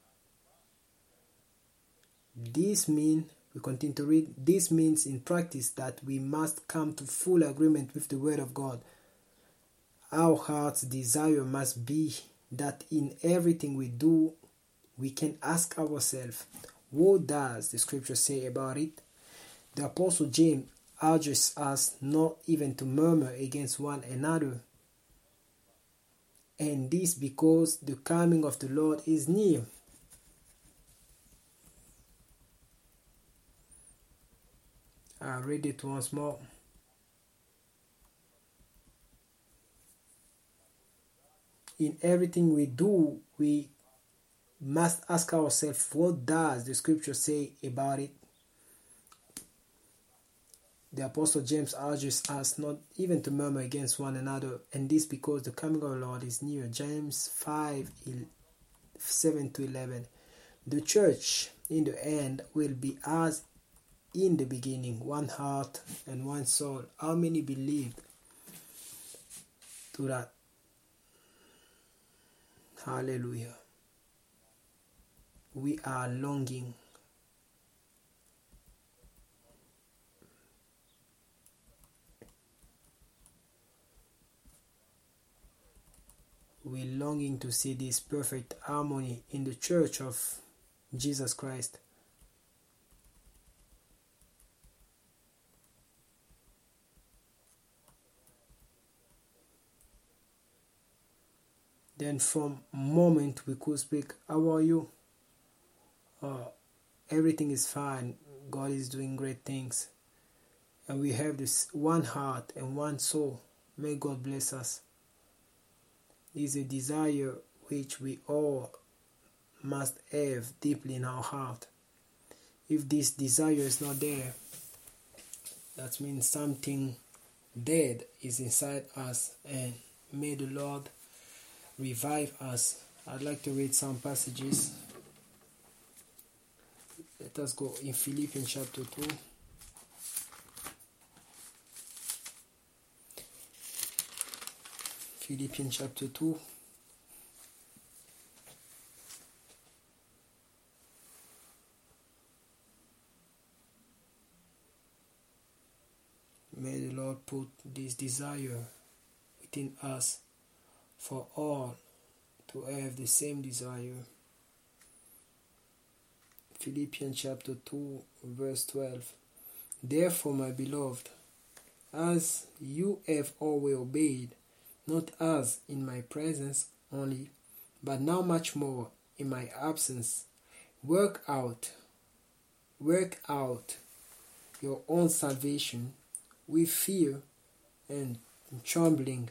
This means, we continue to read, this means in practice that we must come to full agreement with the word of God. Our heart's desire must be that in everything we do, we can ask ourselves, what does the scripture say about it? The Apostle James urges us not even to murmur against one another. And this because the coming of the Lord is near. I'll read it once more. In everything we do, we must ask ourselves, what does the scripture say about it? The Apostle James urges us not even to murmur against one another, and this because the coming of the Lord is near. James five, seven to eleven. The church in the end will be as in the beginning, one heart and one soul. How many believed to that? Hallelujah. We are longing. We're longing to see this perfect harmony in the church of Jesus Christ. Then from moment we could speak, how are you? Uh, everything is fine, God is doing great things, and we have this one heart and one soul. May God bless us. This is a desire which we all must have deeply in our heart. If this desire is not there, that means something dead is inside us, and may the Lord revive us. I'd like to read some passages. Let us go in Philippians chapter two. Philippians chapter two. May the Lord put this desire within us for all to have the same desire. Philippians chapter two, verse twelve. Therefore, my beloved, as you have always obeyed, not as in my presence only, but now much more in my absence, work out, work out your own salvation with fear and trembling.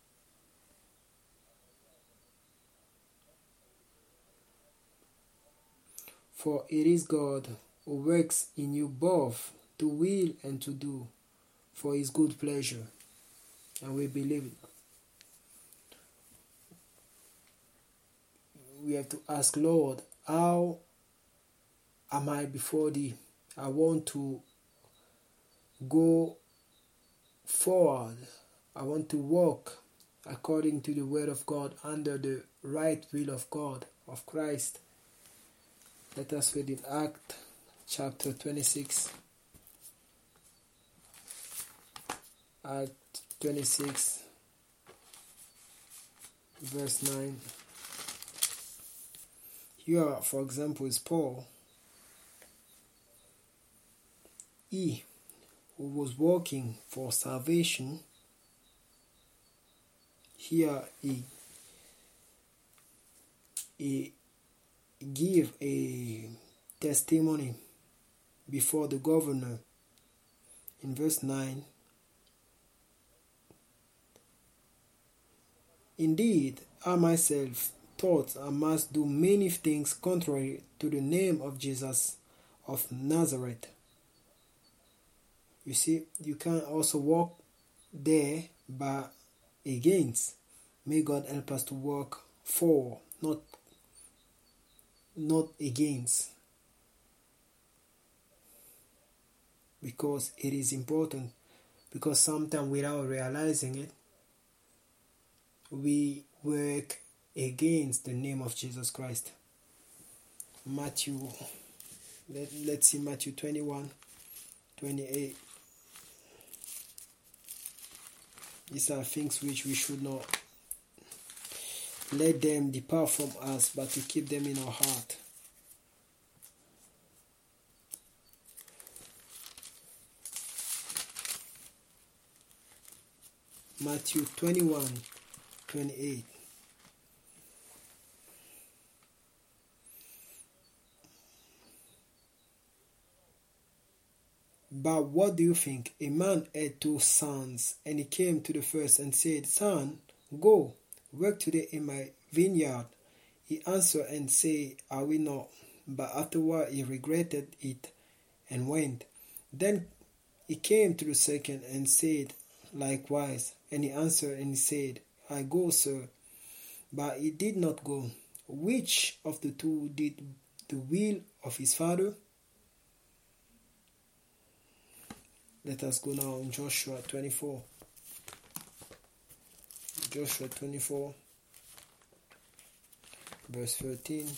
For it is God who works in you both to will and to do for his good pleasure. And we believe it. We have to ask, Lord, how am I before thee? I want to go forward. I want to walk according to the word of God, under the right will of God, of Christ. Let us read in Acts chapter twenty-six. Acts twenty-six, verse nine. Here, for example, is Paul. He who was working for salvation, here he, he give a testimony before the governor in verse nine. Indeed, I myself thought I must do many things contrary to the name of Jesus of Nazareth. You see, you can also walk there, but against. May God help us to walk for, not not against, because it is important. Because sometimes without realizing it, we work against the name of Jesus Christ. Matthew, let, let's see Matthew twenty-one, twenty-eight. These are things which we should not let them depart from us, but to keep them in our heart. Matthew twenty-one, twenty-eight. But what do you think? A man had two sons, and he came to the first and said, Son, go, work today in my vineyard. He answered and said, I will not. But afterward he regretted it and went. Then he came to the second and said likewise. And he answered and he said, I go, sir. But he did not go. Which of the two did the will of his father? Let us go now in Joshua twenty-four. Joshua twenty-four, verse thirteen.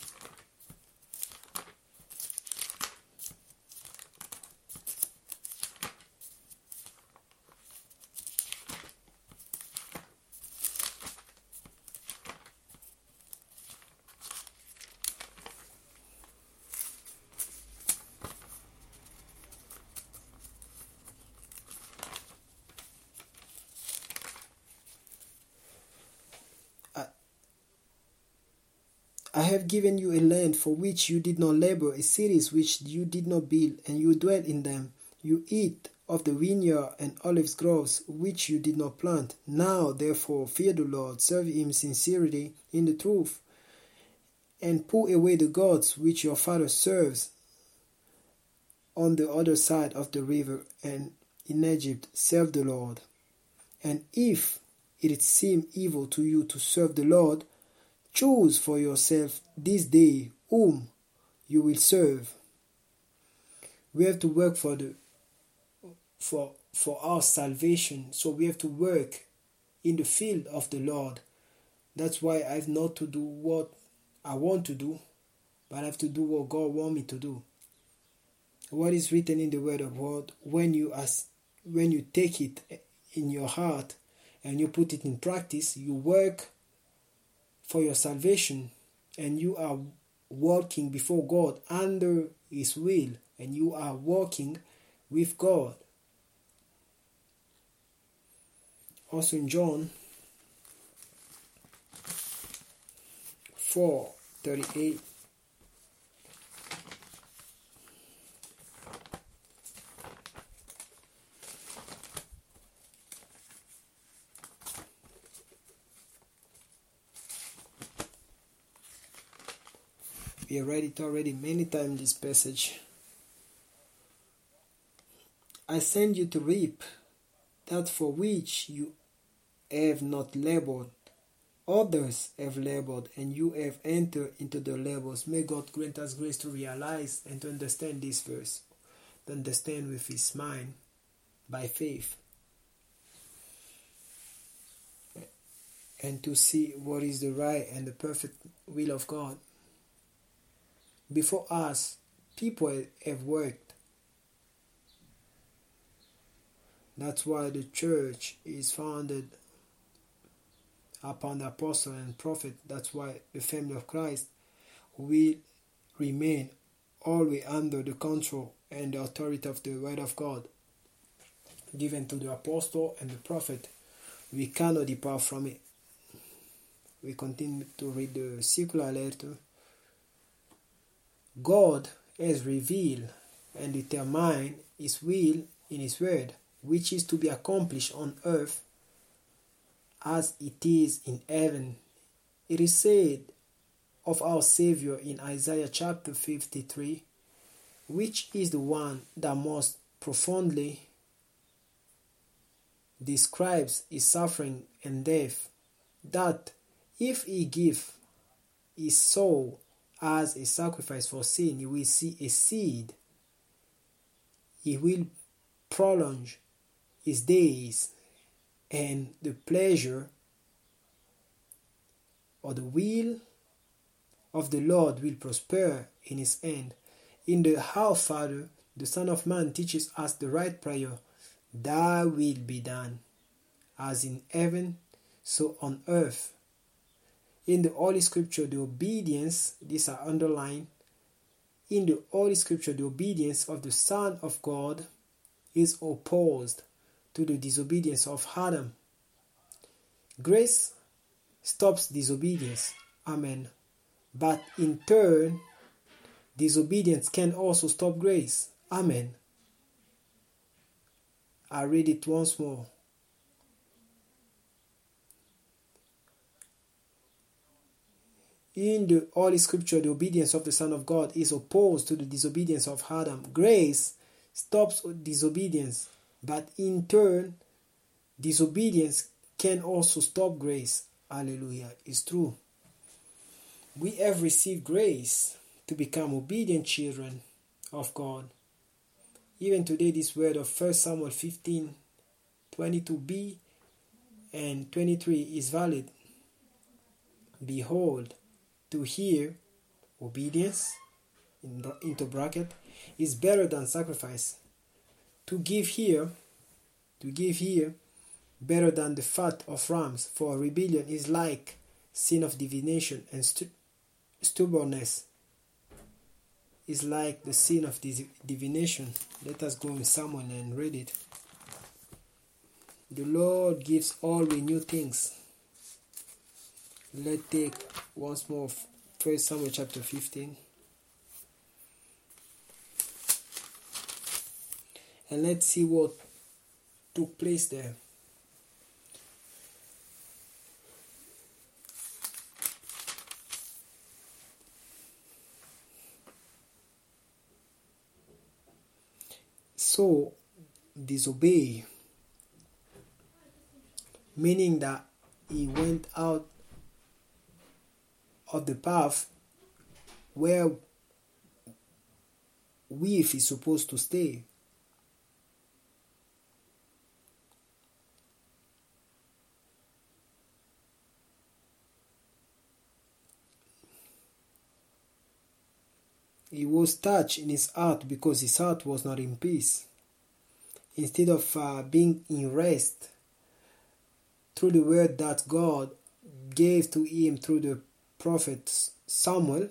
I have given you a land for which you did not labor, a cities which you did not build, and you dwell in them. You eat of the vineyard and olive groves which you did not plant. Now, therefore, fear the Lord, serve him sincerely in the truth, and put away the gods which your father serves on the other side of the river, and in Egypt serve the Lord. And if it seem evil to you to serve the Lord, choose for yourself this day whom you will serve. We have to work for the for for our salvation, so we have to work in the field of the Lord. That's why I have not to do what I want to do, but I have to do what God wants me to do. What is written in the Word of God, when you as when you take it in your heart and you put it in practice, you work for your salvation, and you are walking before God under His will, and you are walking with God. Also in John four thirty-eight, we have read it already many times, this passage. I send you to reap that for which you have not labored. Others have labored, and you have entered into the labors. May God grant us grace to realize and to understand this verse, to understand with his mind by faith, and to see what is the right and the perfect will of God. Before us, people have worked. That's why the church is founded upon the apostle and prophet. That's why the family of Christ will remain always under the control and the authority of the word of God given to the apostle and the prophet. We cannot depart from it. We continue to read the circular letter. God has revealed and determined his will in his word, which is to be accomplished on earth as it is in heaven. It is said of our Savior in Isaiah chapter fifty-three, which is the one that most profoundly describes his suffering and death, that if he give his soul as a sacrifice for sin, he will see a seed. He will prolong his days, and the pleasure or the will of the Lord will prosper in his end. In the Our Father, the Son of Man teaches us the right prayer: Thy will be done, as in heaven, so on earth. In the Holy Scripture, the obedience, these are underlined, in the Holy Scripture, the obedience of the Son of God is opposed to the disobedience of Adam. Grace stops disobedience. Amen. But in turn, disobedience can also stop grace. Amen. I read it once more. In the Holy Scripture, the obedience of the Son of God is opposed to the disobedience of Adam. Grace stops disobedience, but in turn, disobedience can also stop grace. Hallelujah. It's true. We have received grace to become obedient children of God. Even today, this word of First Samuel fifteen, twenty-two b and twenty-three is valid. Behold, to hear, obedience, in, into bracket, is better than sacrifice. To give here, to give here, better than the fat of rams, for rebellion is like sin of divination, and stu- stubbornness is like the sin of divination. Let us go in Samuel and read it. The Lord gives all we new things. Let's take once more First Samuel chapter fifteen. And let's see what took place there. So, disobey, meaning that he went out of the path where we is supposed to stay. He was touched in his heart because his heart was not in peace. Instead of uh, being in rest through the word that God gave to him through the prophet Samuel,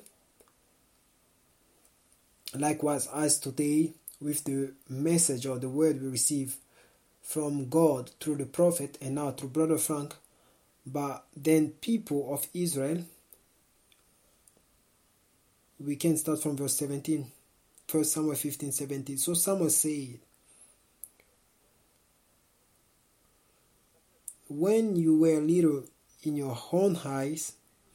likewise as today with the message or the word we receive from God through the prophet and now through Brother Frank, but then people of Israel, we can start from verse seventeen, First Samuel fifteen, seventeen. So Samuel said, when you were little in your own eyes,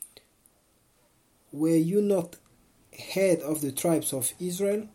were you not head of the tribes of Israel?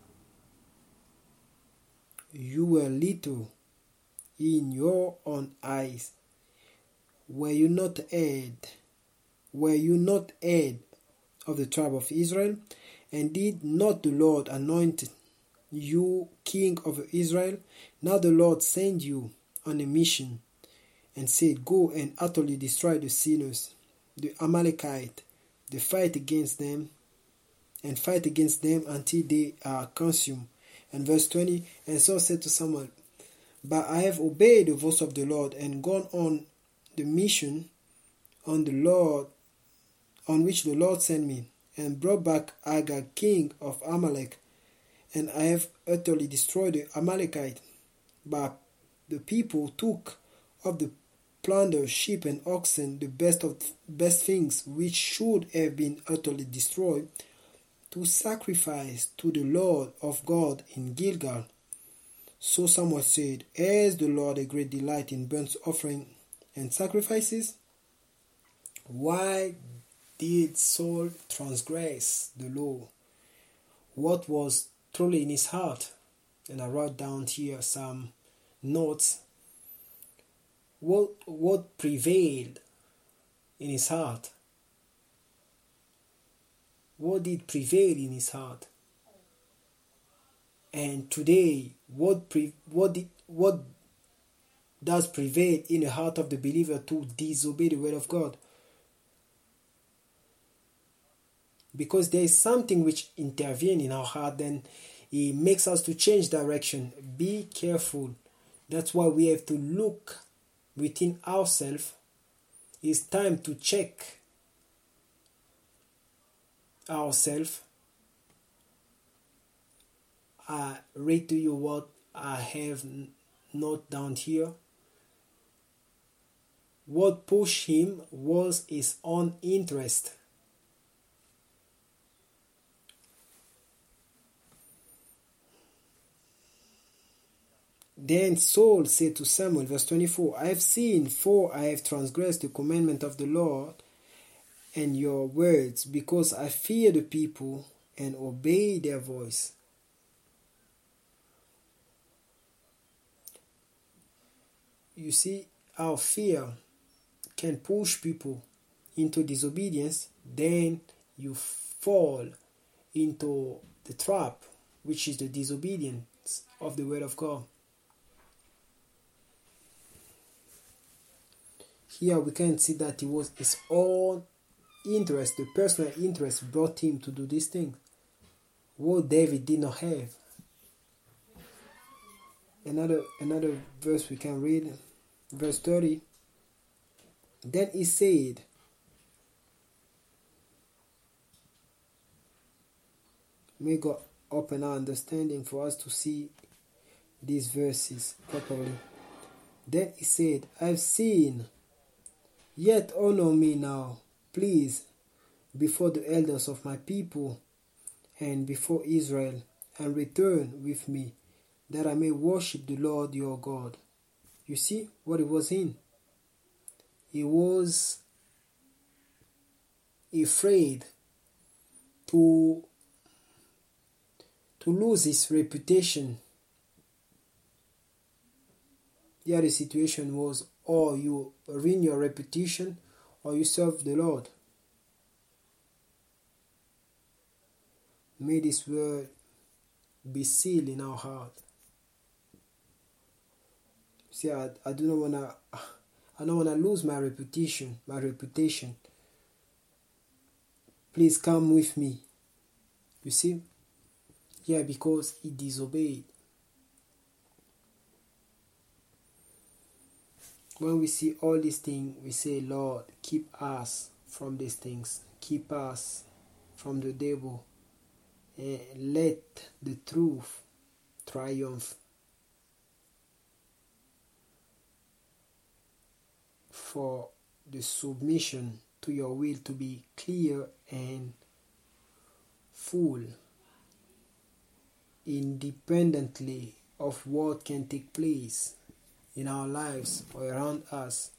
You were little in your own eyes. Were you not head? Were you not head of the tribe of Israel? And did not the Lord anoint you king of Israel? Now the Lord sent you on a mission and said, go and utterly destroy the sinners, the Amalekite, the fight against them, and fight against them until they are consumed. And verse twenty, and Saul said to Samuel, but I have obeyed the voice of the Lord and gone on the mission on the Lord, on which the Lord sent me, and brought back Agag, king of Amalek, and I have utterly destroyed the Amalekite. But the people took of the plunder, sheep and oxen, the best of best things which should have been utterly destroyed, to sacrifice to the Lord of God in Gilgal. So Samuel said, has the Lord a great delight in burnt offering and sacrifices? Why did Saul transgress the law? What was truly in his heart? And I wrote down here some notes. What, what prevailed in his heart? What did prevail in his heart? And today, what pre, what did, what does prevail in the heart of the believer to disobey the word of God? Because there is something which intervenes in our heart, then it makes us to change direction. Be careful. That's why we have to look within ourselves. It's time to check ourselves. I read to you what I have noted down here. What pushed him was his own interest. Then Saul said to Samuel, verse twenty-four, I have sinned, for I have transgressed the commandment of the Lord and your words, because I fear the people and obey their voice. You see, our fear can push people into disobedience, then you fall into the trap, which is the disobedience of the word of God. Here we can see that it was his own interest, the personal interest brought him to do this thing. What David did not have. Another, another verse we can read, verse thirty. Then he said, may God open our understanding for us to see these verses properly. Then he said, I've seen, yet honor me now, please, before the elders of my people and before Israel, and return with me, that I may worship the Lord your God. You see what he was in? He was afraid to, to lose his reputation. The other situation was, or you ruin your reputation, or you serve the Lord. May this word be sealed in our heart. See, I, I do not wanna, I don't wanna lose my reputation. My reputation. Please come with me. You see? Yeah, because he disobeyed. When we see all these things, we say, Lord, keep us from these things. Keep us from the devil. And let the truth triumph. For the submission to your will to be clear and full, independently of what can take place in our lives or around us.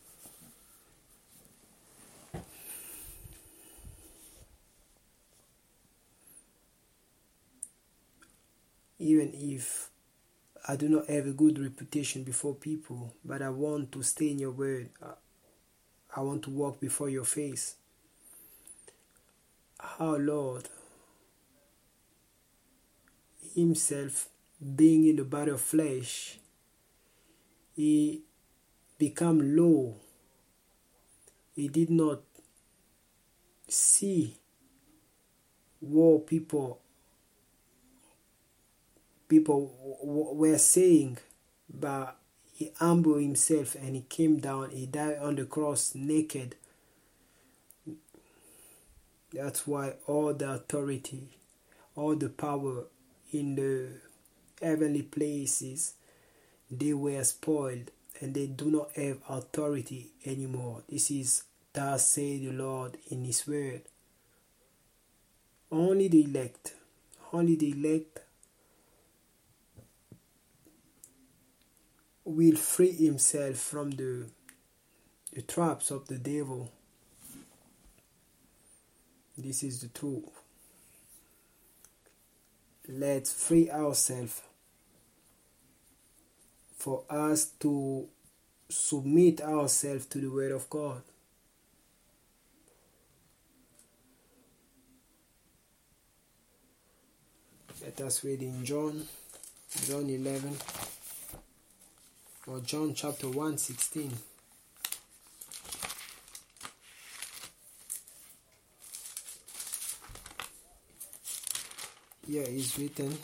Even if I do not have a good reputation before people, but I want to stay in your word. I want to walk before your face. Our Lord himself, being in the body of flesh, he became low. He did not see what people people were saying, but he humbled himself and he came down. He died on the cross naked. That's why all the authority, all the power in the heavenly places, they were spoiled and they do not have authority anymore. This is thus said the Lord in his word. Only the elect, only the elect will free himself from the, the traps of the devil. This is the truth. Let's free ourselves for us to submit ourselves to the word of God. Let us read in John, John eleven, or John chapter one, sixteen. Here is written,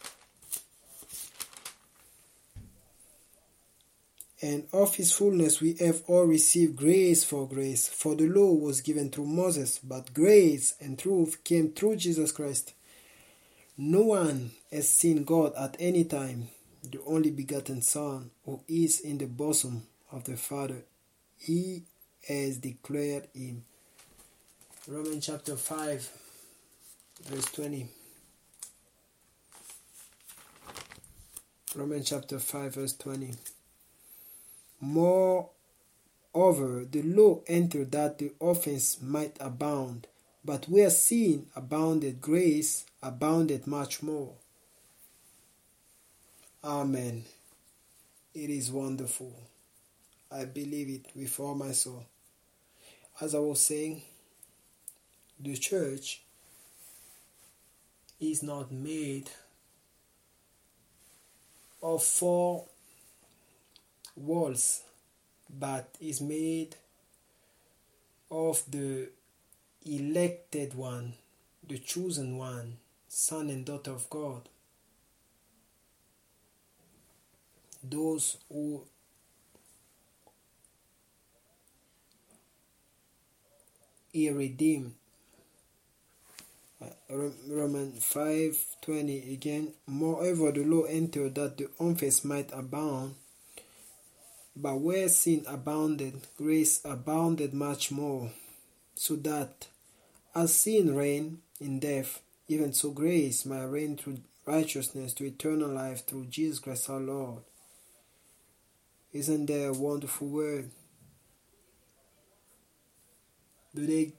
and of his fullness we have all received grace for grace. For the law was given through Moses, but grace and truth came through Jesus Christ. No one has seen God at any time. The only begotten Son, who is in the bosom of the Father, he has declared him. Romans chapter five, verse twenty. Romans chapter five, verse twenty. Moreover, the law entered that the offense might abound, but where sin abounded, grace abounded much more. Amen. It is wonderful. I believe it with all my soul. As I was saying, the church is not made of four walls, but is made of the elected one, the chosen one, son and daughter of God. Those who he redeemed. Romans five twenty again. Moreover, the law entered that the offense might abound, but where sin abounded, grace abounded much more, so that as sin reigned in death, even so grace might reign through righteousness to eternal life through Jesus Christ our Lord. Isn't there a wonderful word? Do they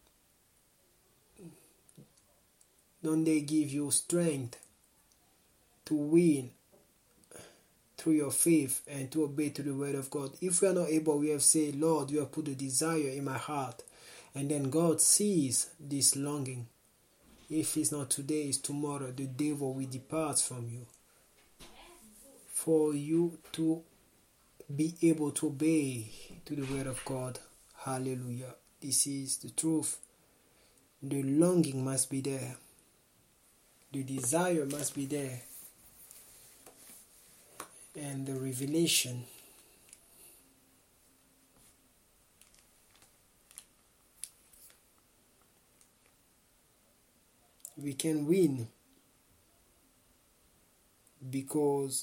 don't they give you strength to win through your faith and to obey to the word of God? If we are not able, we have said, Lord, you have put a desire in my heart, and then God sees this longing. If it's not today, it's tomorrow. The devil will depart from you. For you to be able to obey to the word of God. Hallelujah. This is the truth. The longing must be there. The desire must be there. And the revelation. We can win because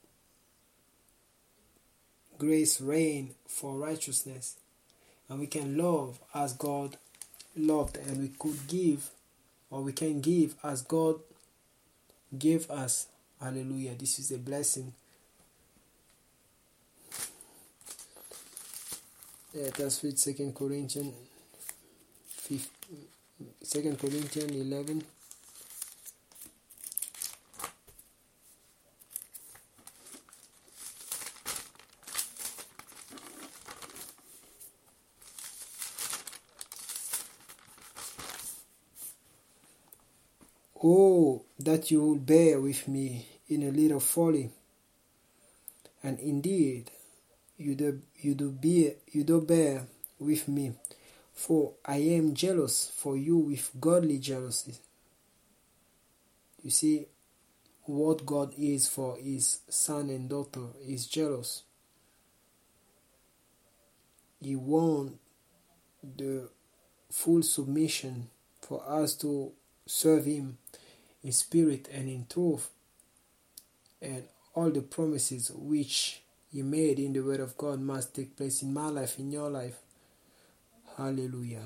grace reigns for righteousness, and we can love as God loved, and we could give, or we can give as God gave us. Hallelujah. This is a blessing. Let us read Second Corinthians Second Corinthians eleven. Oh, that you would bear with me in a little folly, and indeed you do, you do bear you do bear with me, for I am jealous for you with godly jealousy. You see, what God is for his son and daughter is jealous. He wants the full submission for us to serve him in spirit and in truth, and all the promises which he made in the word of God must take place in my life, in your life. Hallelujah.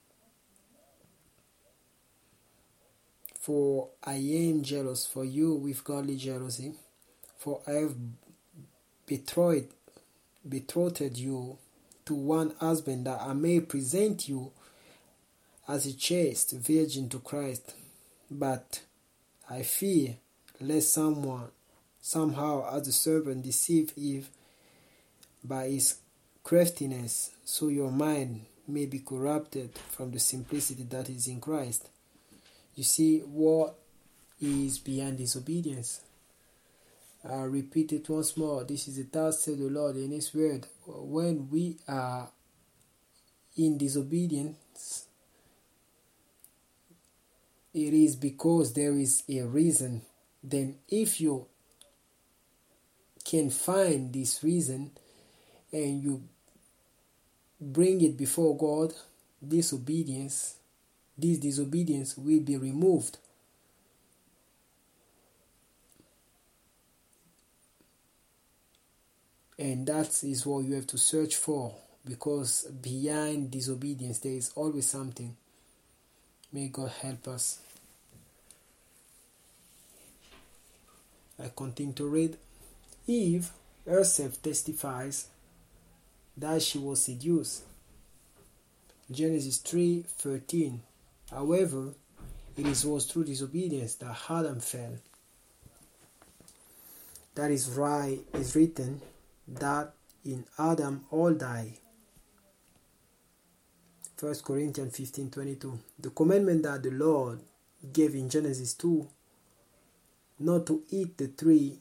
For I am jealous for you with godly jealousy, for I have betrothed betrothed you to one husband, that I may present you as a chaste virgin to Christ. But I fear lest someone somehow as the serpent deceive Eve by his craftiness, so your mind may be corrupted from the simplicity that is in Christ. You see what is behind disobedience. I repeat it once more. This is the task of the Lord in his word. When we are in disobedience, it is because there is a reason. Then if you can find this reason and you bring it before God, disobedience, this disobedience will be removed. And that is what you have to search for, because behind disobedience there is always something. May God help us. I continue to read. Eve herself testifies that she was seduced. Genesis three thirteen. However, it is was through disobedience that Adam fell. That is why it is written that in Adam all die. First Corinthians fifteen twenty-two. The commandment that the Lord gave in Genesis two, not to eat the tree,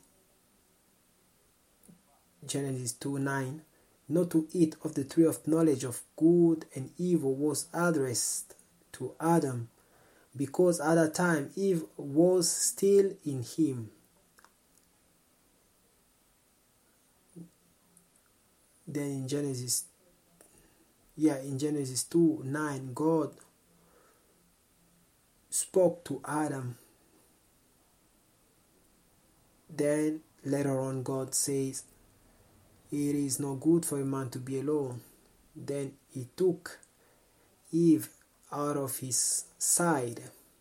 Genesis two nine, not to eat of the tree of knowledge of good and evil, was addressed to Adam, because at that time Eve was still in him. Then in Genesis, yeah, in Genesis two nine, God spoke to Adam. Then later on, God says, it is not good for a man to be alone. Then he took Eve out of his side.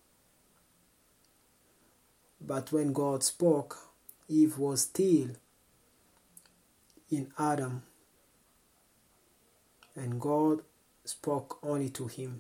But when God spoke, Eve was still in Adam, and God spoke only to him.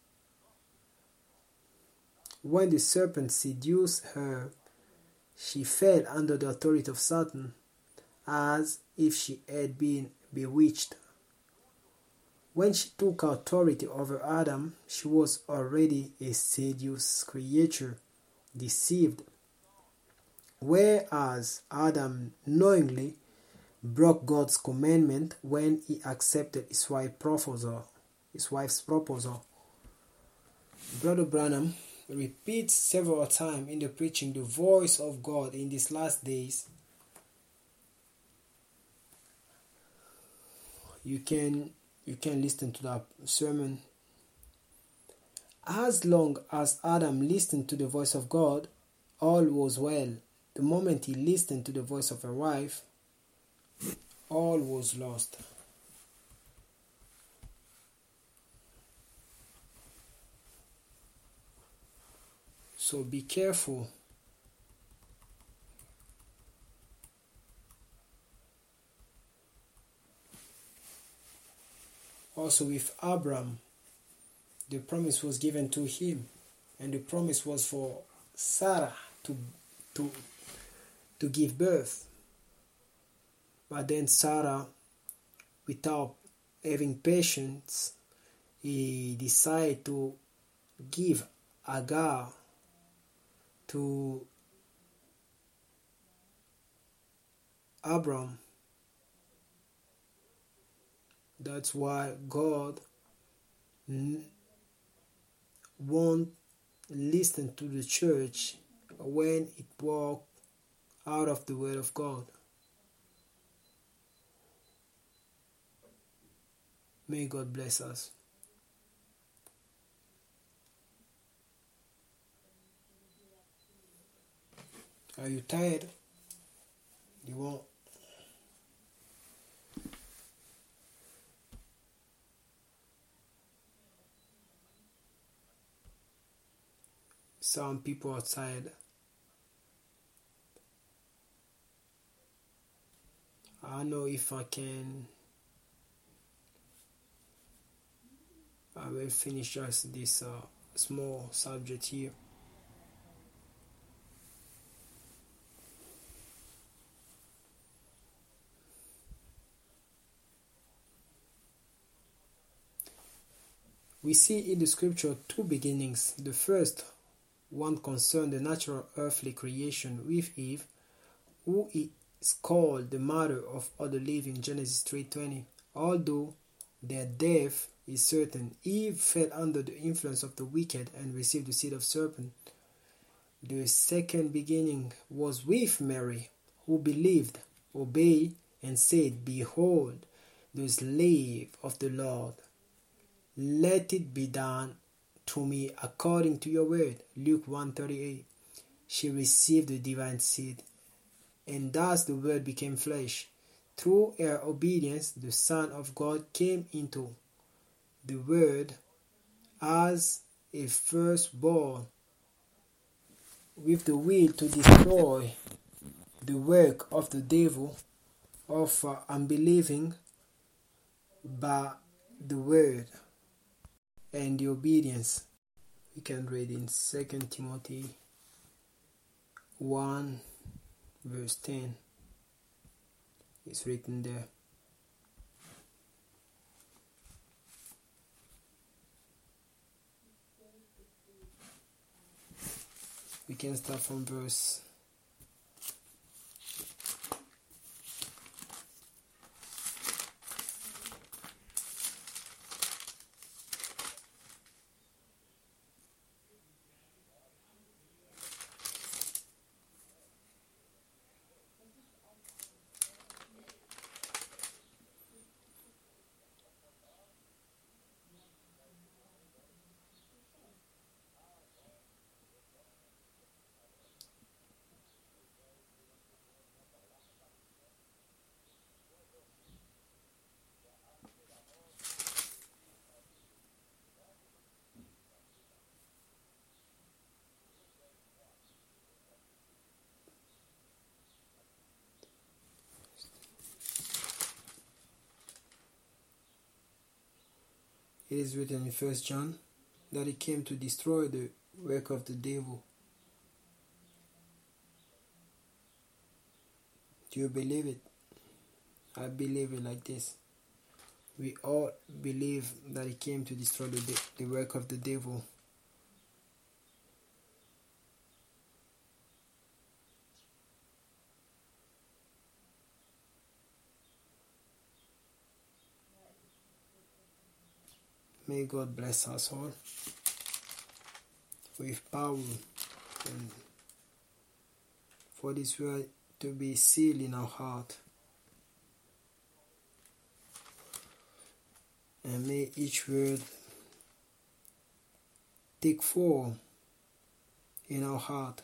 When the serpent seduced her, she fell under the authority of Satan, as if she had been bewitched. When she took authority over Adam, she was already a seduced creature, deceived, whereas Adam knowingly broke God's commandment when he accepted his wife's proposal. His wife's proposal. Brother Branham repeats several times in the preaching the voice of God in these last days. You can you can listen to that sermon. As long as Adam listened to the voice of God, all was well. The moment he listened to the voice of a wife, all was lost. So be careful. Also with Abraham, the promise was given to him, and the promise was for Sarah to to to give birth. But then Sarah, without having patience, he decided to give Hagar to Abraham. That's why God won't listen to the church when it walks out of the word of God. May God bless us. Are you tired? You won't. Some people are tired. I don't know if I can. I will finish just this uh, small subject here. We see in the scripture two beginnings. The first one concerned the natural earthly creation with Eve, who is called the mother of all the living, Genesis three twenty. Although their death is certain, Eve fell under the influence of the wicked and received the seed of serpent. The second beginning was with Mary, who believed, obeyed, and said, "Behold, the slave of the Lord. Let it be done to me according to your word." Luke one thirty-eight. She received the divine seed, and thus the word became flesh. Through her obedience, the Son of God came into the world as a firstborn, with the will to destroy the work of the devil of uh, unbelieving by the word and the obedience. We can read in Second Timothy one verse ten. It's written there. We can start from verse It is written in First John that he came to destroy the work of the devil. Do you believe it? I believe it like this. We all believe that he came to destroy the, de- the work of the devil. May God bless us all with power and for this word to be sealed in our heart. And may each word take form in our heart.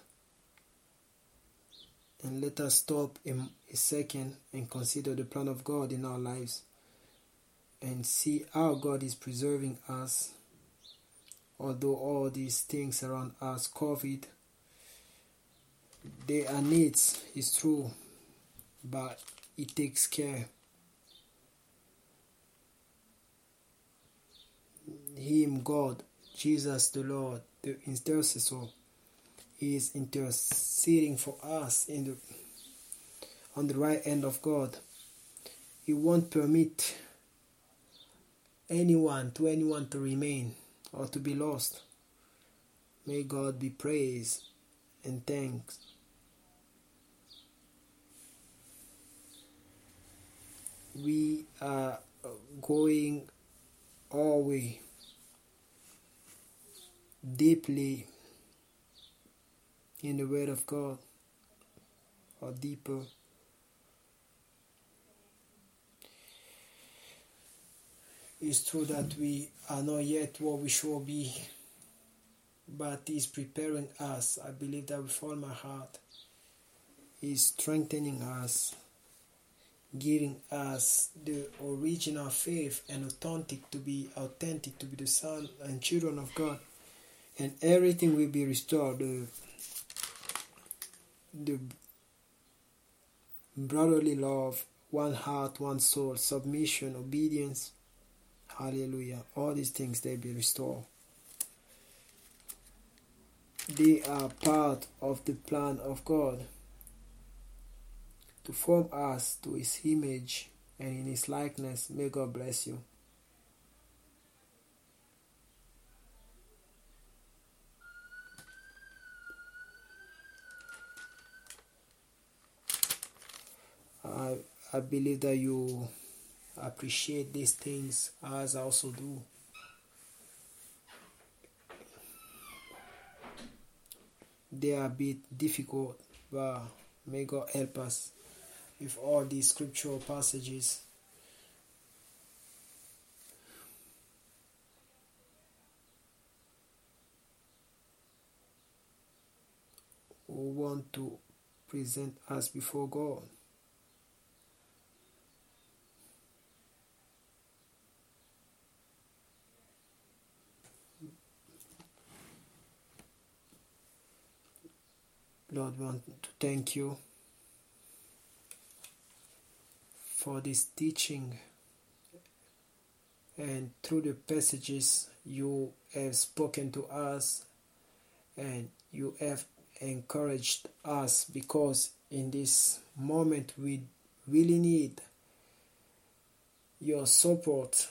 And let us stop in a second and consider the plan of God in our lives. And see how God is preserving us. Although all these things around us, COVID, they are needs, it's true. But He takes care. Him, God, Jesus the Lord, the intercessor, He is interceding for us in the on the right hand of God. He won't permit anyone to anyone to remain or to be lost. May God be praised and thanks. We are going our way deeply in the Word of God, or deeper. It's true that we are not yet what we should be, but He's preparing us. I believe that with all my heart. He's strengthening us, giving us the original faith and authentic to be authentic to be the son and children of God, and everything will be restored. The, the brotherly love, one heart, one soul, submission, obedience. Hallelujah. All these things, they be restored. They are part of the plan of God to form us to His image and in His likeness. May God bless you. I, I believe that you appreciate these things as I also do. They are a bit difficult, but may God help us with all these scriptural passages. Who want to present us before God. Lord, we want to thank you for this teaching, and through the passages you have spoken to us and you have encouraged us, because in this moment we really need your support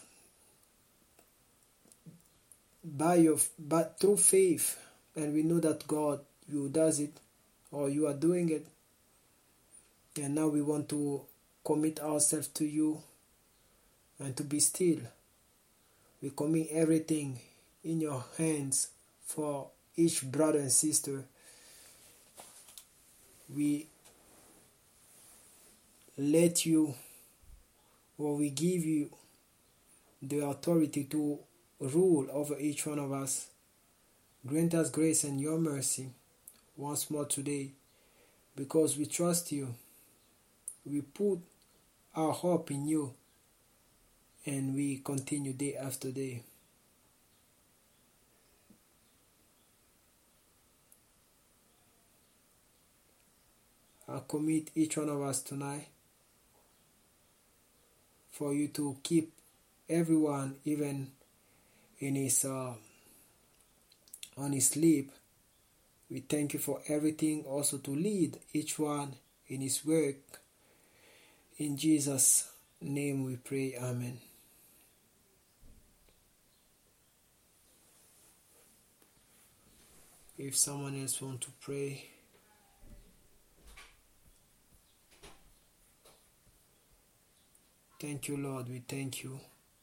by your but through faith, and we know that God, you does it, or you are doing it, and now we want to commit ourselves to you and to be still. We commit everything in your hands for each brother and sister. We let you, or we give you the authority to rule over each one of us. Grant us grace and your mercy once more today, because we trust you. We put our hope in you, and we continue day after day. I commit each one of us tonight for you to keep everyone, even in his uh, on his sleep. We thank you for everything, also to lead each one in his work. In Jesus' name we pray, amen. If someone else wants to pray, thank you, Lord, we thank you.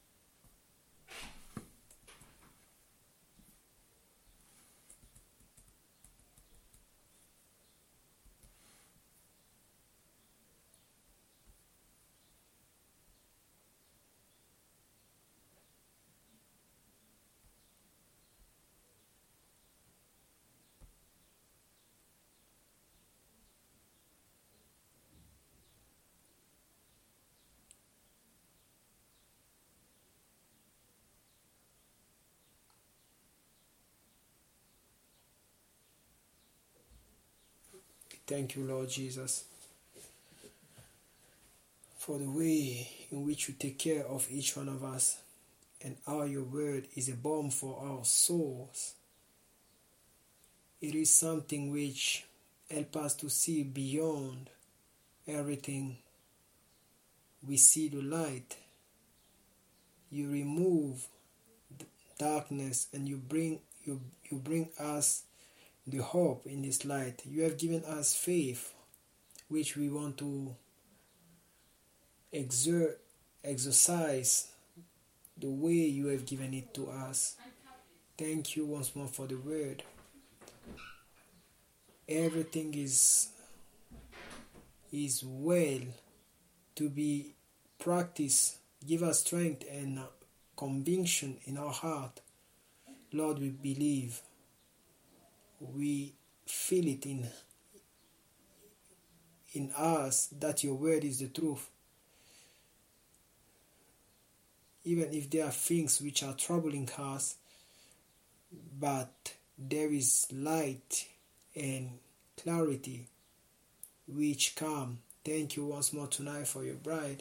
Thank you, Lord Jesus, for the way in which you take care of each one of us, and how your word is a balm for our souls. It is something which helps us to see beyond everything. We see the light. You remove the darkness, and you bring you you bring us the hope in this light. You have given us faith, which we want to exert, exercise the way you have given it to us. Thank you once more for the word. Everything is is well to be practiced. Give us strength and conviction in our heart. Lord, we believe. We feel it in in us that your word is the truth. Even if there are things which are troubling us, but there is light and clarity which come. Thank you once more tonight for your bride.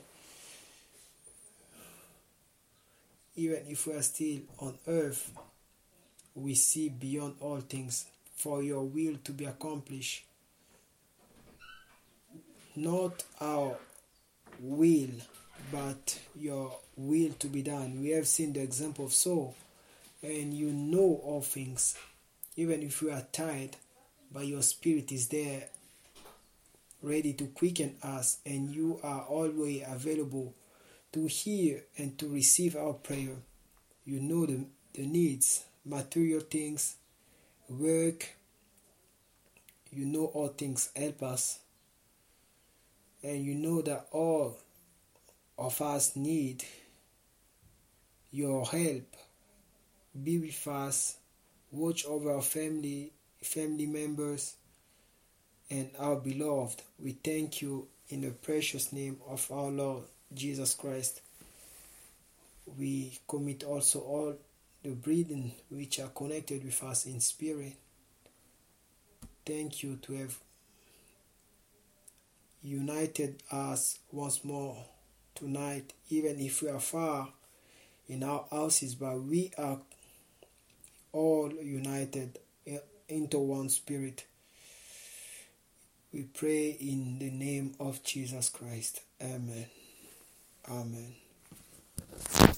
Even if we are still on earth, we see beyond all things, for your will to be accomplished. Not our will, but your will to be done. We have seen the example of Saul, and you know all things. Even if we are tired, but your spirit is there, ready to quicken us, and you are always available to hear and to receive our prayer. You know the, the needs, material things, work. You know all things. Help us. And you know that all of us need your help. Be with us. Watch over our family, family members, and our beloved. We thank you in the precious name of our Lord Jesus Christ. We commit also all the brethren which are connected with us in spirit. Thank you to have united us once more tonight, even if we are far in our houses, but we are all united into one spirit. We pray in the name of Jesus Christ. Amen. Amen.